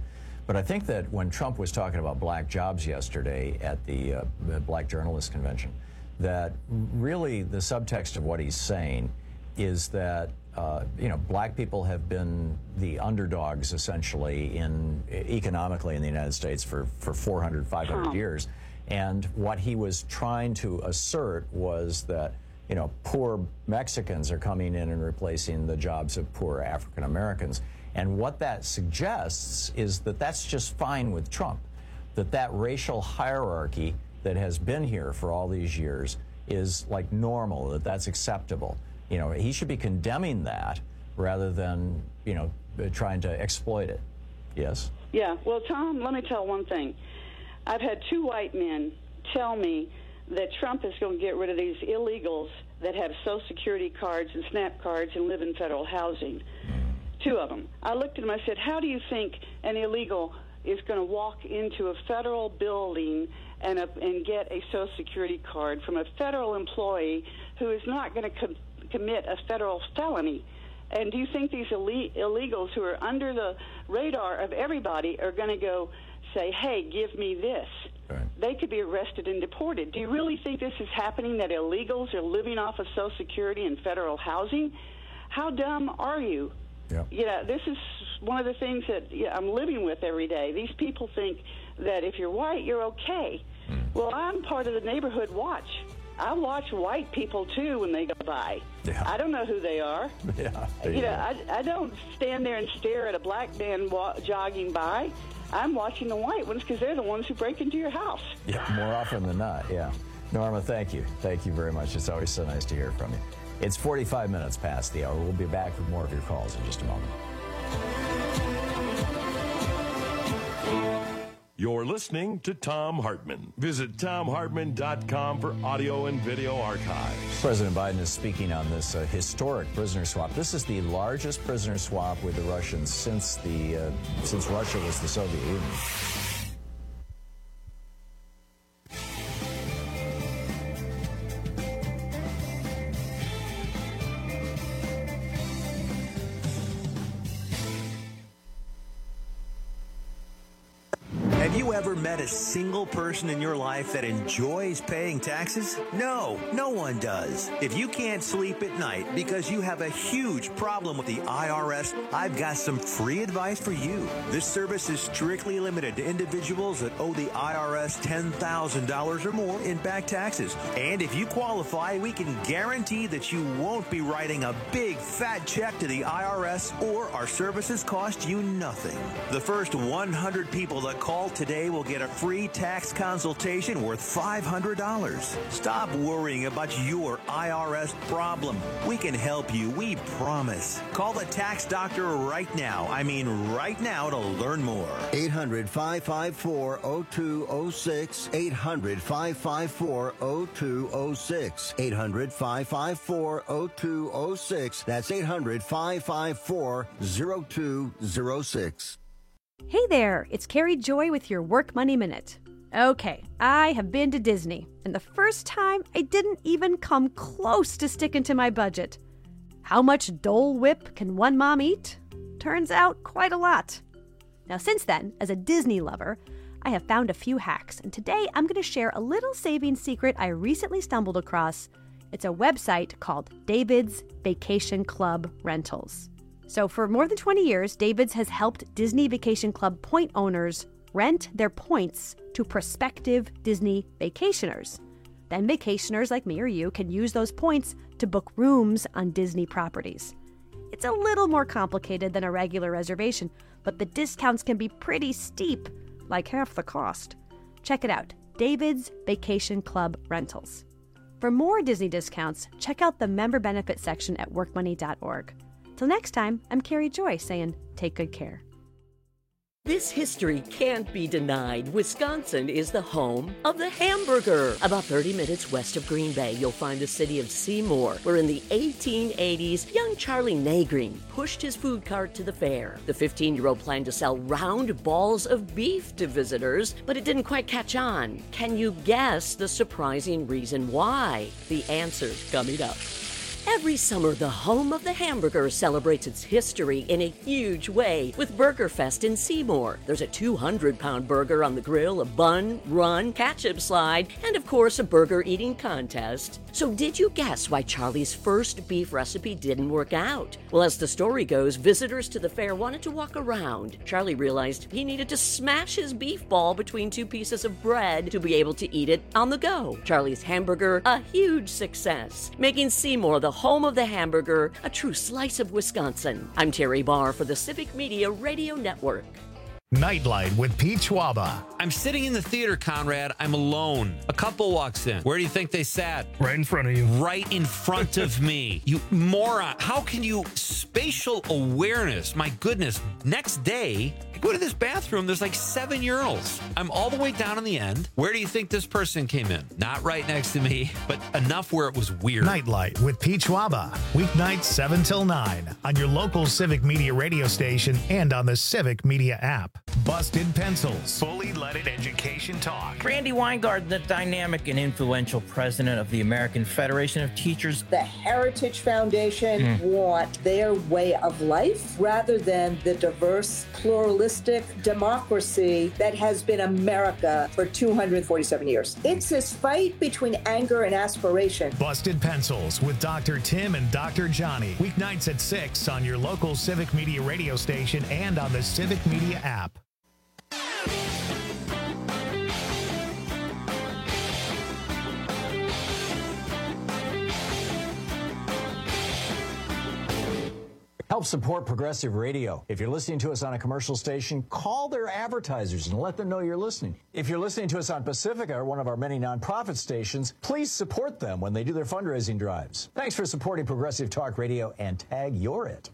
But I think that when Trump was talking about black jobs yesterday at the Black Journalists Convention, that really the subtext of what he's saying is that black people have been the underdogs essentially economically in the United States for 400, 500 years. And what he was trying to assert was that, poor Mexicans are coming in and replacing the jobs of poor African Americans. And what that suggests is that that's just fine with Trump, that racial hierarchy that has been here for all these years is like normal, that's acceptable. He should be condemning that rather than, trying to exploit it. Yes? Yeah. Well, Tom, let me tell one thing. I've had 2 white men tell me that Trump is going to get rid of these illegals that have Social Security cards and SNAP cards and live in federal housing. 2 of them. I looked at them, I said, how do you think an illegal is going to walk into a federal building and get a Social Security card from a federal employee who is not going to commit a federal felony? And do you think these illegals who are under the radar of everybody are going to go say, hey, give me this? Right. They could be arrested and deported. Do you really think this is happening, that illegals are living off of Social Security and federal housing? How dumb are you? Yeah. This is one of the things that I'm living with every day. These people think that if you're white, you're okay. Well, I'm part of the neighborhood watch. I watch white people, too, when they go by. Yeah. I don't know who they are. I don't stand there and stare at a black man jogging by. I'm watching the white ones because they're the ones who break into your house. Yeah, more often than not, yeah. Norma, thank you. Thank you very much. It's always so nice to hear from you. It's 45 minutes past the hour. We'll be back with more of your calls in just a moment. You're listening to Thom Hartmann. Visit ThomHartmann.com for audio and video archives. President Biden is speaking on this historic prisoner swap. This is the largest prisoner swap with the Russians since Russia was the Soviet Union. Have you ever met a single person in your life that enjoys paying taxes? No, no one does. If you can't sleep at night because you have a huge problem with the IRS, I've got some free advice for you. This service is strictly limited to individuals that owe the IRS $10,000 or more in back taxes. And if you qualify, we can guarantee that you won't be writing a big fat check to the IRS, or our services cost you nothing. The first 100 people that call today will get a free tax consultation worth $500. Stop worrying about your IRS problem. We can help you, we promise. Call the tax doctor right now. I mean right now, to learn more. 800-554-0206. 800-554-0206. 800-554-0206. That's 800-554-0206. Hey there, it's Carrie Joy with your Work Money Minute. Okay, I have been to Disney, and the first time I didn't even come close to sticking to my budget. How much Dole Whip can one mom eat? Turns out quite a lot. Now since then, as a Disney lover, I have found a few hacks, and today I'm going to share a little saving secret I recently stumbled across. It's a website called David's Vacation Club Rentals. So for more than 20 years, David's has helped Disney Vacation Club point owners rent their points to prospective Disney vacationers. Then vacationers like me or you can use those points to book rooms on Disney properties. It's a little more complicated than a regular reservation, but the discounts can be pretty steep, like half the cost. Check it out, David's Vacation Club Rentals. For more Disney discounts, check out the member benefit section at workmoney.org. Till next time, I'm Carrie Joy saying, take good care. This history can't be denied. Wisconsin is the home of the hamburger. About 30 minutes west of Green Bay, you'll find the city of Seymour, where in the 1880s, young Charlie Nagreen pushed his food cart to the fair. The 15-year-old planned to sell round balls of beef to visitors, but it didn't quite catch on. Can you guess the surprising reason why? The answer's coming up. Every summer, the home of the hamburger celebrates its history in a huge way with BurgerFest in Seymour. There's a 200-pound burger on the grill, a bun, run, ketchup slide, and of course, a burger eating contest. So did you guess why Charlie's first beef recipe didn't work out? Well, as the story goes, visitors to the fair wanted to walk around. Charlie realized he needed to smash his beef ball between two pieces of bread to be able to eat it on the go. Charlie's hamburger, a huge success, making Seymour the home of the hamburger, a true slice of Wisconsin. I'm Terry Barr for the Civic Media Radio Network. Nightlight with Pete Schwaba. I'm sitting in the theater, Conrad. I'm alone. A couple walks in. Where do you think they sat? Right in front of you. Right in front of me. You moron. How can you... Spatial awareness. My goodness. Next day, I go to this bathroom. There's like 7 urinals. I'm all the way down in the end. Where do you think this person came in? Not right next to me, but enough where it was weird. Nightlight with Pete Schwaba. Weeknights 7 till 9 on your local Civic Media radio station and on the Civic Media app. Busted Pencils. Fully leaded education talk. Randy Weingarten, the dynamic and influential president of the American Federation of Teachers. The Heritage Foundation want their way of life rather than the diverse, pluralistic democracy that has been America for 247 years. It's this fight between anger and aspiration. Busted Pencils with Dr. Tim and Dr. Johnny. Weeknights at 6 on your local Civic Media radio station and on the Civic Media app. Help support Progressive Radio. If you're listening to us on a commercial station, call their advertisers and let them know you're listening. If you're listening to us on Pacifica, or one of our many nonprofit stations, please support them when they do their fundraising drives. Thanks for supporting Progressive Talk Radio and tag You're It.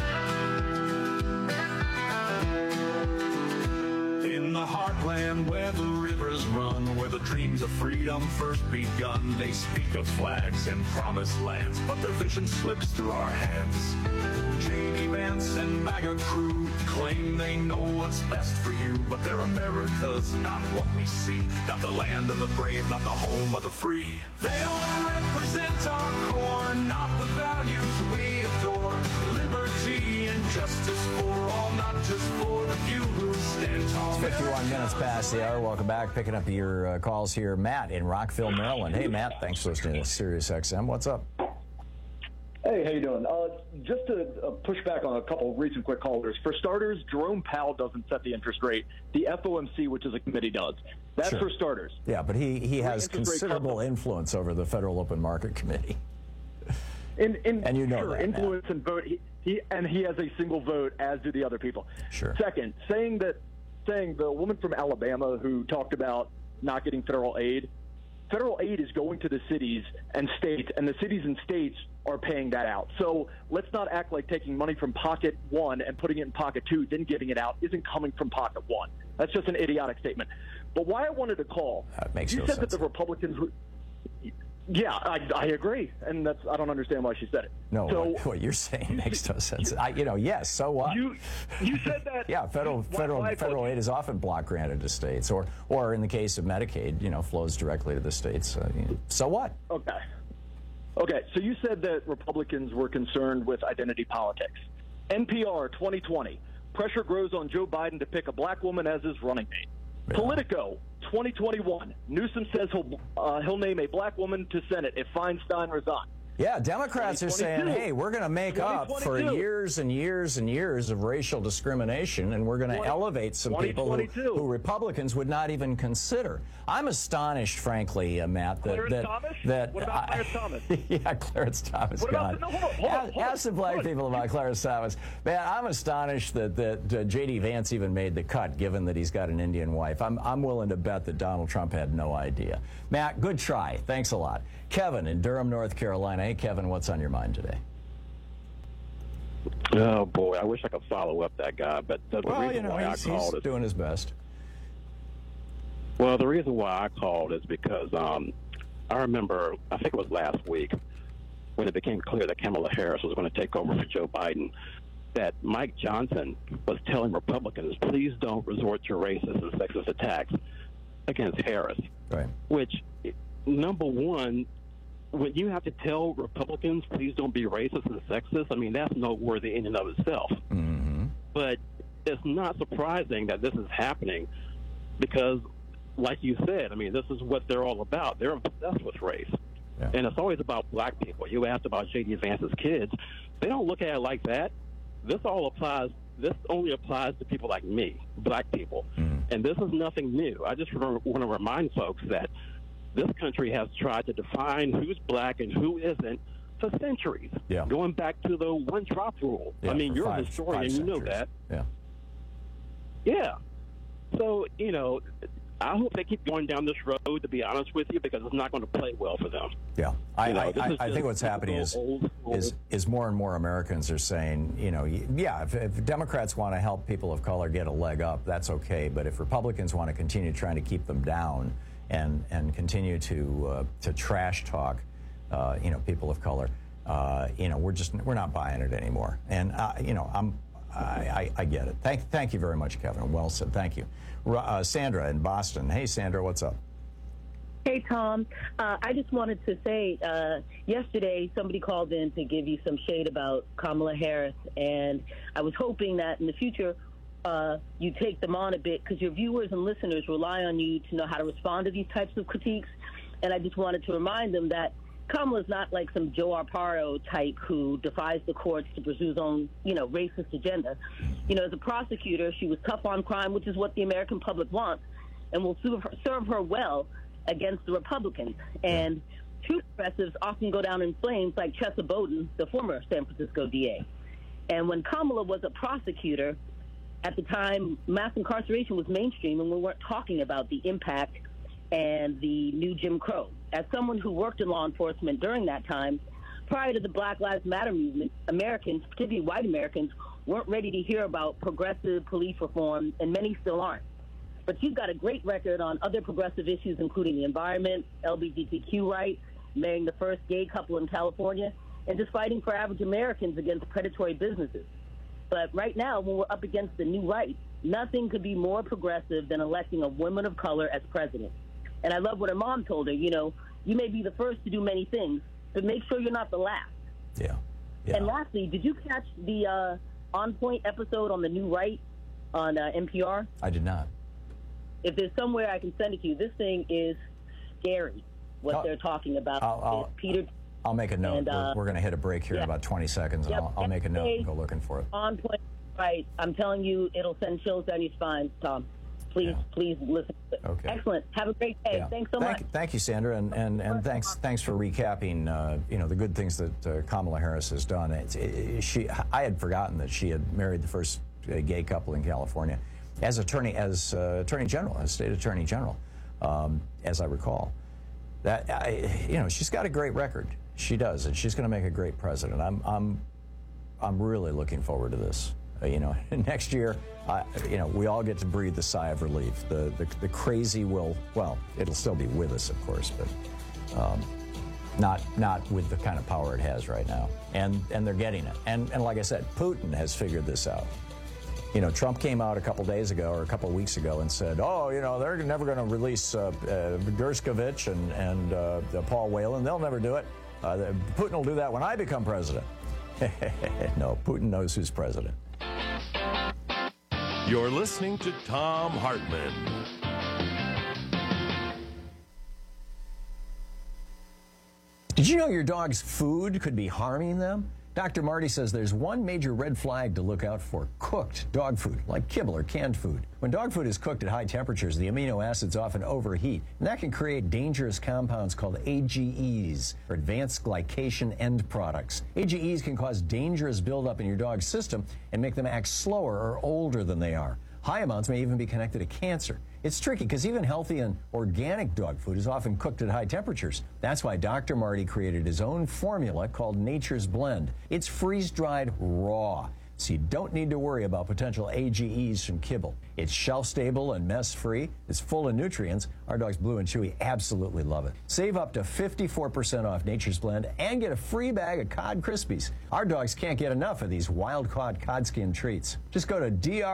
In the heartland where the rivers run, where the dreams of freedom first begun, they speak of flags and promised lands, but their vision slips through our hands. J.D. Vance and MAGA crew claim they know what's best for you, but their America's not what we see. Not the land of the brave, not the home of the free. They don't represent our core, not the values we adore. Liberty and justice for all, not just for the few who stand tall. It's 51 minutes past the hour. Welcome back. Picking up your calls here. Matt in Rockville, Maryland. Hey, Matt. Thanks for listening to Sirius XM. What's up? Hey, how you doing? Just to push back on a couple of recent quick callers. For starters, Jerome Powell doesn't set the interest rate. The FOMC, which is a committee, does. That's for starters. Yeah, but he has considerable influence over the Federal Open Market Committee. And you know that, influence and vote. He has a single vote, as do the other people. Sure. Second, saying the woman from Alabama who talked about not getting federal aid is going to the cities and states, and the cities and states are paying that out. So let's not act like taking money from pocket one and putting it in pocket two, then giving it out, isn't coming from pocket one. That's just an idiotic statement. But why I wanted to call, makes you no said sense. that the Republicans yeah, I agree, and I don't understand why she said it. No, so, what you're saying makes no sense. Yes, so what? You said that. Yeah, federal aid is often block granted to states, or in the case of Medicaid, flows directly to the states. So what? Okay, so you said that Republicans were concerned with identity politics. NPR 2020, pressure grows on Joe Biden to pick a black woman as his running mate. Yeah. Politico 2021, Newsom says he'll name a black woman to Senate if Feinstein resigns. Yeah, Democrats are saying, hey, we're going to make up for years and years and years of racial discrimination, and we're going to elevate some people who Republicans would not even consider. I'm astonished, frankly, Matt, Clarence Thomas? What about Clarence Thomas? Yeah, Clarence Thomas. Ask the black people about Clarence Thomas. Man, I'm astonished that J.D. Vance even made the cut, given that he's got an Indian wife. I'm willing to bet that Donald Trump had no idea. Matt, good try. Thanks a lot. Kevin in Durham, North Carolina. Hey, Kevin, what's on your mind today? Oh, boy, I wish I could follow up that guy, but the reason why I called he's doing his best. Well, the reason why I called is because I remember, I think it was last week, when it became clear that Kamala Harris was going to take over for Joe Biden, that Mike Johnson was telling Republicans, please don't resort to racist and sexist attacks against Harris. Right. Which, number one, when you have to tell Republicans, please don't be racist and sexist, I mean, that's noteworthy in and of itself. Mm-hmm. But it's not surprising that this is happening because, like you said, I mean, this is what they're all about. They're obsessed with race. Yeah. And it's always about black people. You asked about J.D. Vance's kids. They don't look at it like that. This only applies to people like me, black people. Mm-hmm. And this is nothing new. I just want to remind folks that this country has tried to define who's black and who isn't for centuries, going back to the one-drop rule. Yeah, I mean, you're a 5 historian, you know centuries. that. Yeah. Yeah. So, I hope they keep going down this road, to be honest with you, because it's not going to play well for them. Yeah, I think what's happening is more and more Americans are saying, if Democrats want to help people of color get a leg up, that's okay. But if Republicans want to continue trying to keep them down and continue to trash talk, people of color, we're not buying it anymore. And I get it. Thank you very much, Kevin. Well said. Thank you. Sandra in Boston. Hey, Sandra, what's up? Hey, Tom. I just wanted to say, yesterday somebody called in to give you some shade about Kamala Harris, and I was hoping that in the future you take them on a bit because your viewers and listeners rely on you to know how to respond to these types of critiques, and I just wanted to remind them that Kamala's not like some Joe Arpaio type who defies the courts to pursue his own, racist agenda. As a prosecutor, she was tough on crime, which is what the American public wants, and will serve her well against the Republicans. And true progressives often go down in flames like Chesa Boudin, the former San Francisco DA. And when Kamala was a prosecutor, at the time, mass incarceration was mainstream, and we weren't talking about the impact and the new Jim Crow. As someone who worked in law enforcement during that time, prior to the Black Lives Matter movement, Americans, particularly white Americans, weren't ready to hear about progressive police reform, and many still aren't. But she's got a great record on other progressive issues, including the environment, LGBTQ rights, marrying the first gay couple in California, and just fighting for average Americans against predatory businesses. But right now, when we're up against the new right, nothing could be more progressive than electing a woman of color as president. And I love what her mom told her, you may be the first to do many things, but make sure you're not the last. Yeah. And lastly, did you catch the On Point episode on the new right on NPR? I did not. If there's somewhere I can send it to you, this thing is scary, what they're talking about. Peter. I'll make a note. And, we're going to hit a break here in about 20 seconds, and I'll make a note and go looking for it. On Point right. I'm telling you, it'll send chills down your spine, Tom. Please listen. Okay. Excellent. Have a great day. Yeah. Thanks so much. Thank you, Sandra, and thanks for recapping. The good things that Kamala Harris has done. I had forgotten that she had married the first gay couple in California as Attorney General, as State Attorney General, as I recall. That she's got a great record. She does, and she's going to make a great president. I'm really looking forward to this. Next year, we all get to breathe the sigh of relief. The crazy it'll still be with us, of course, but not with the kind of power it has right now. And they're getting it. And like I said, Putin has figured this out. Trump came out a couple days ago or a couple weeks ago and said, they're never going to release Gerskovich and Paul Whelan. They'll never do it. Putin will do that when I become president. No, Putin knows who's president. You're listening to Thom Hartmann. Did you know your dog's food could be harming them? Dr. Marty says there's one major red flag to look out for: cooked dog food, like kibble or canned food. When dog food is cooked at high temperatures, the amino acids often overheat, and that can create dangerous compounds called AGEs, or advanced glycation end products. AGEs can cause dangerous buildup in your dog's system and make them act slower or older than they are. High amounts may even be connected to cancer. It's tricky because even healthy and organic dog food is often cooked at high temperatures. That's why Dr. Marty created his own formula called Nature's Blend. It's freeze-dried raw, so you don't need to worry about potential AGEs from kibble. It's shelf-stable and mess-free. It's full of nutrients. Our dogs Blue and Chewy absolutely love it. Save up to 54% off Nature's Blend and get a free bag of Cod Krispies. Our dogs can't get enough of these wild-caught cod skin treats. Just go to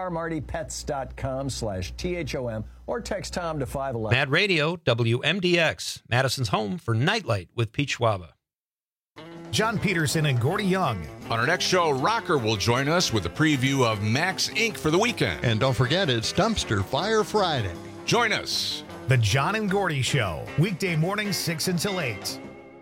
drmartypets.com/THOM or text Tom to 511. Mad Radio, WMDX, Madison's home for Nightlight with Pete Schwaba. John Peterson and Gordy Young. On our next show, Rocker will join us with a preview of Max Inc. for the weekend. And don't forget, it's Dumpster Fire Friday. Join us. The John and Gordy Show, weekday mornings 6 until 8.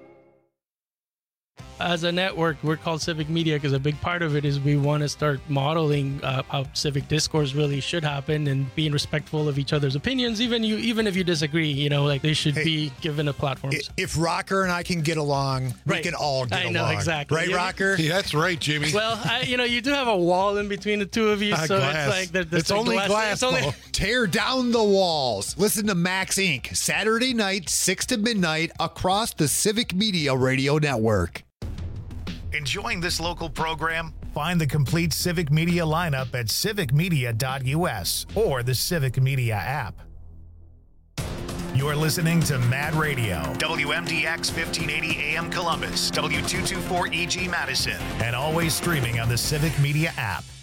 As a network, we're called Civic Media because a big part of it is we want to start modeling how civic discourse really should happen and being respectful of each other's opinions, even if you disagree. Like they should be given a platform. If Rocker and I can get along, we can all get along. I know, exactly. Right, Rocker? Yeah, that's right, Jimmy. Well, you do have a wall in between the two of you, so glass. it's like it's only glass. Tear down the walls. Listen to Max Inc. Saturday night, 6 to midnight, across the Civic Media Radio Network. Enjoying this local program? Find the complete Civic Media lineup at civicmedia.us or the Civic Media app. You're listening to Mad Radio, WMDX 1580 AM Columbus, W224 EG Madison, and always streaming on the Civic Media app.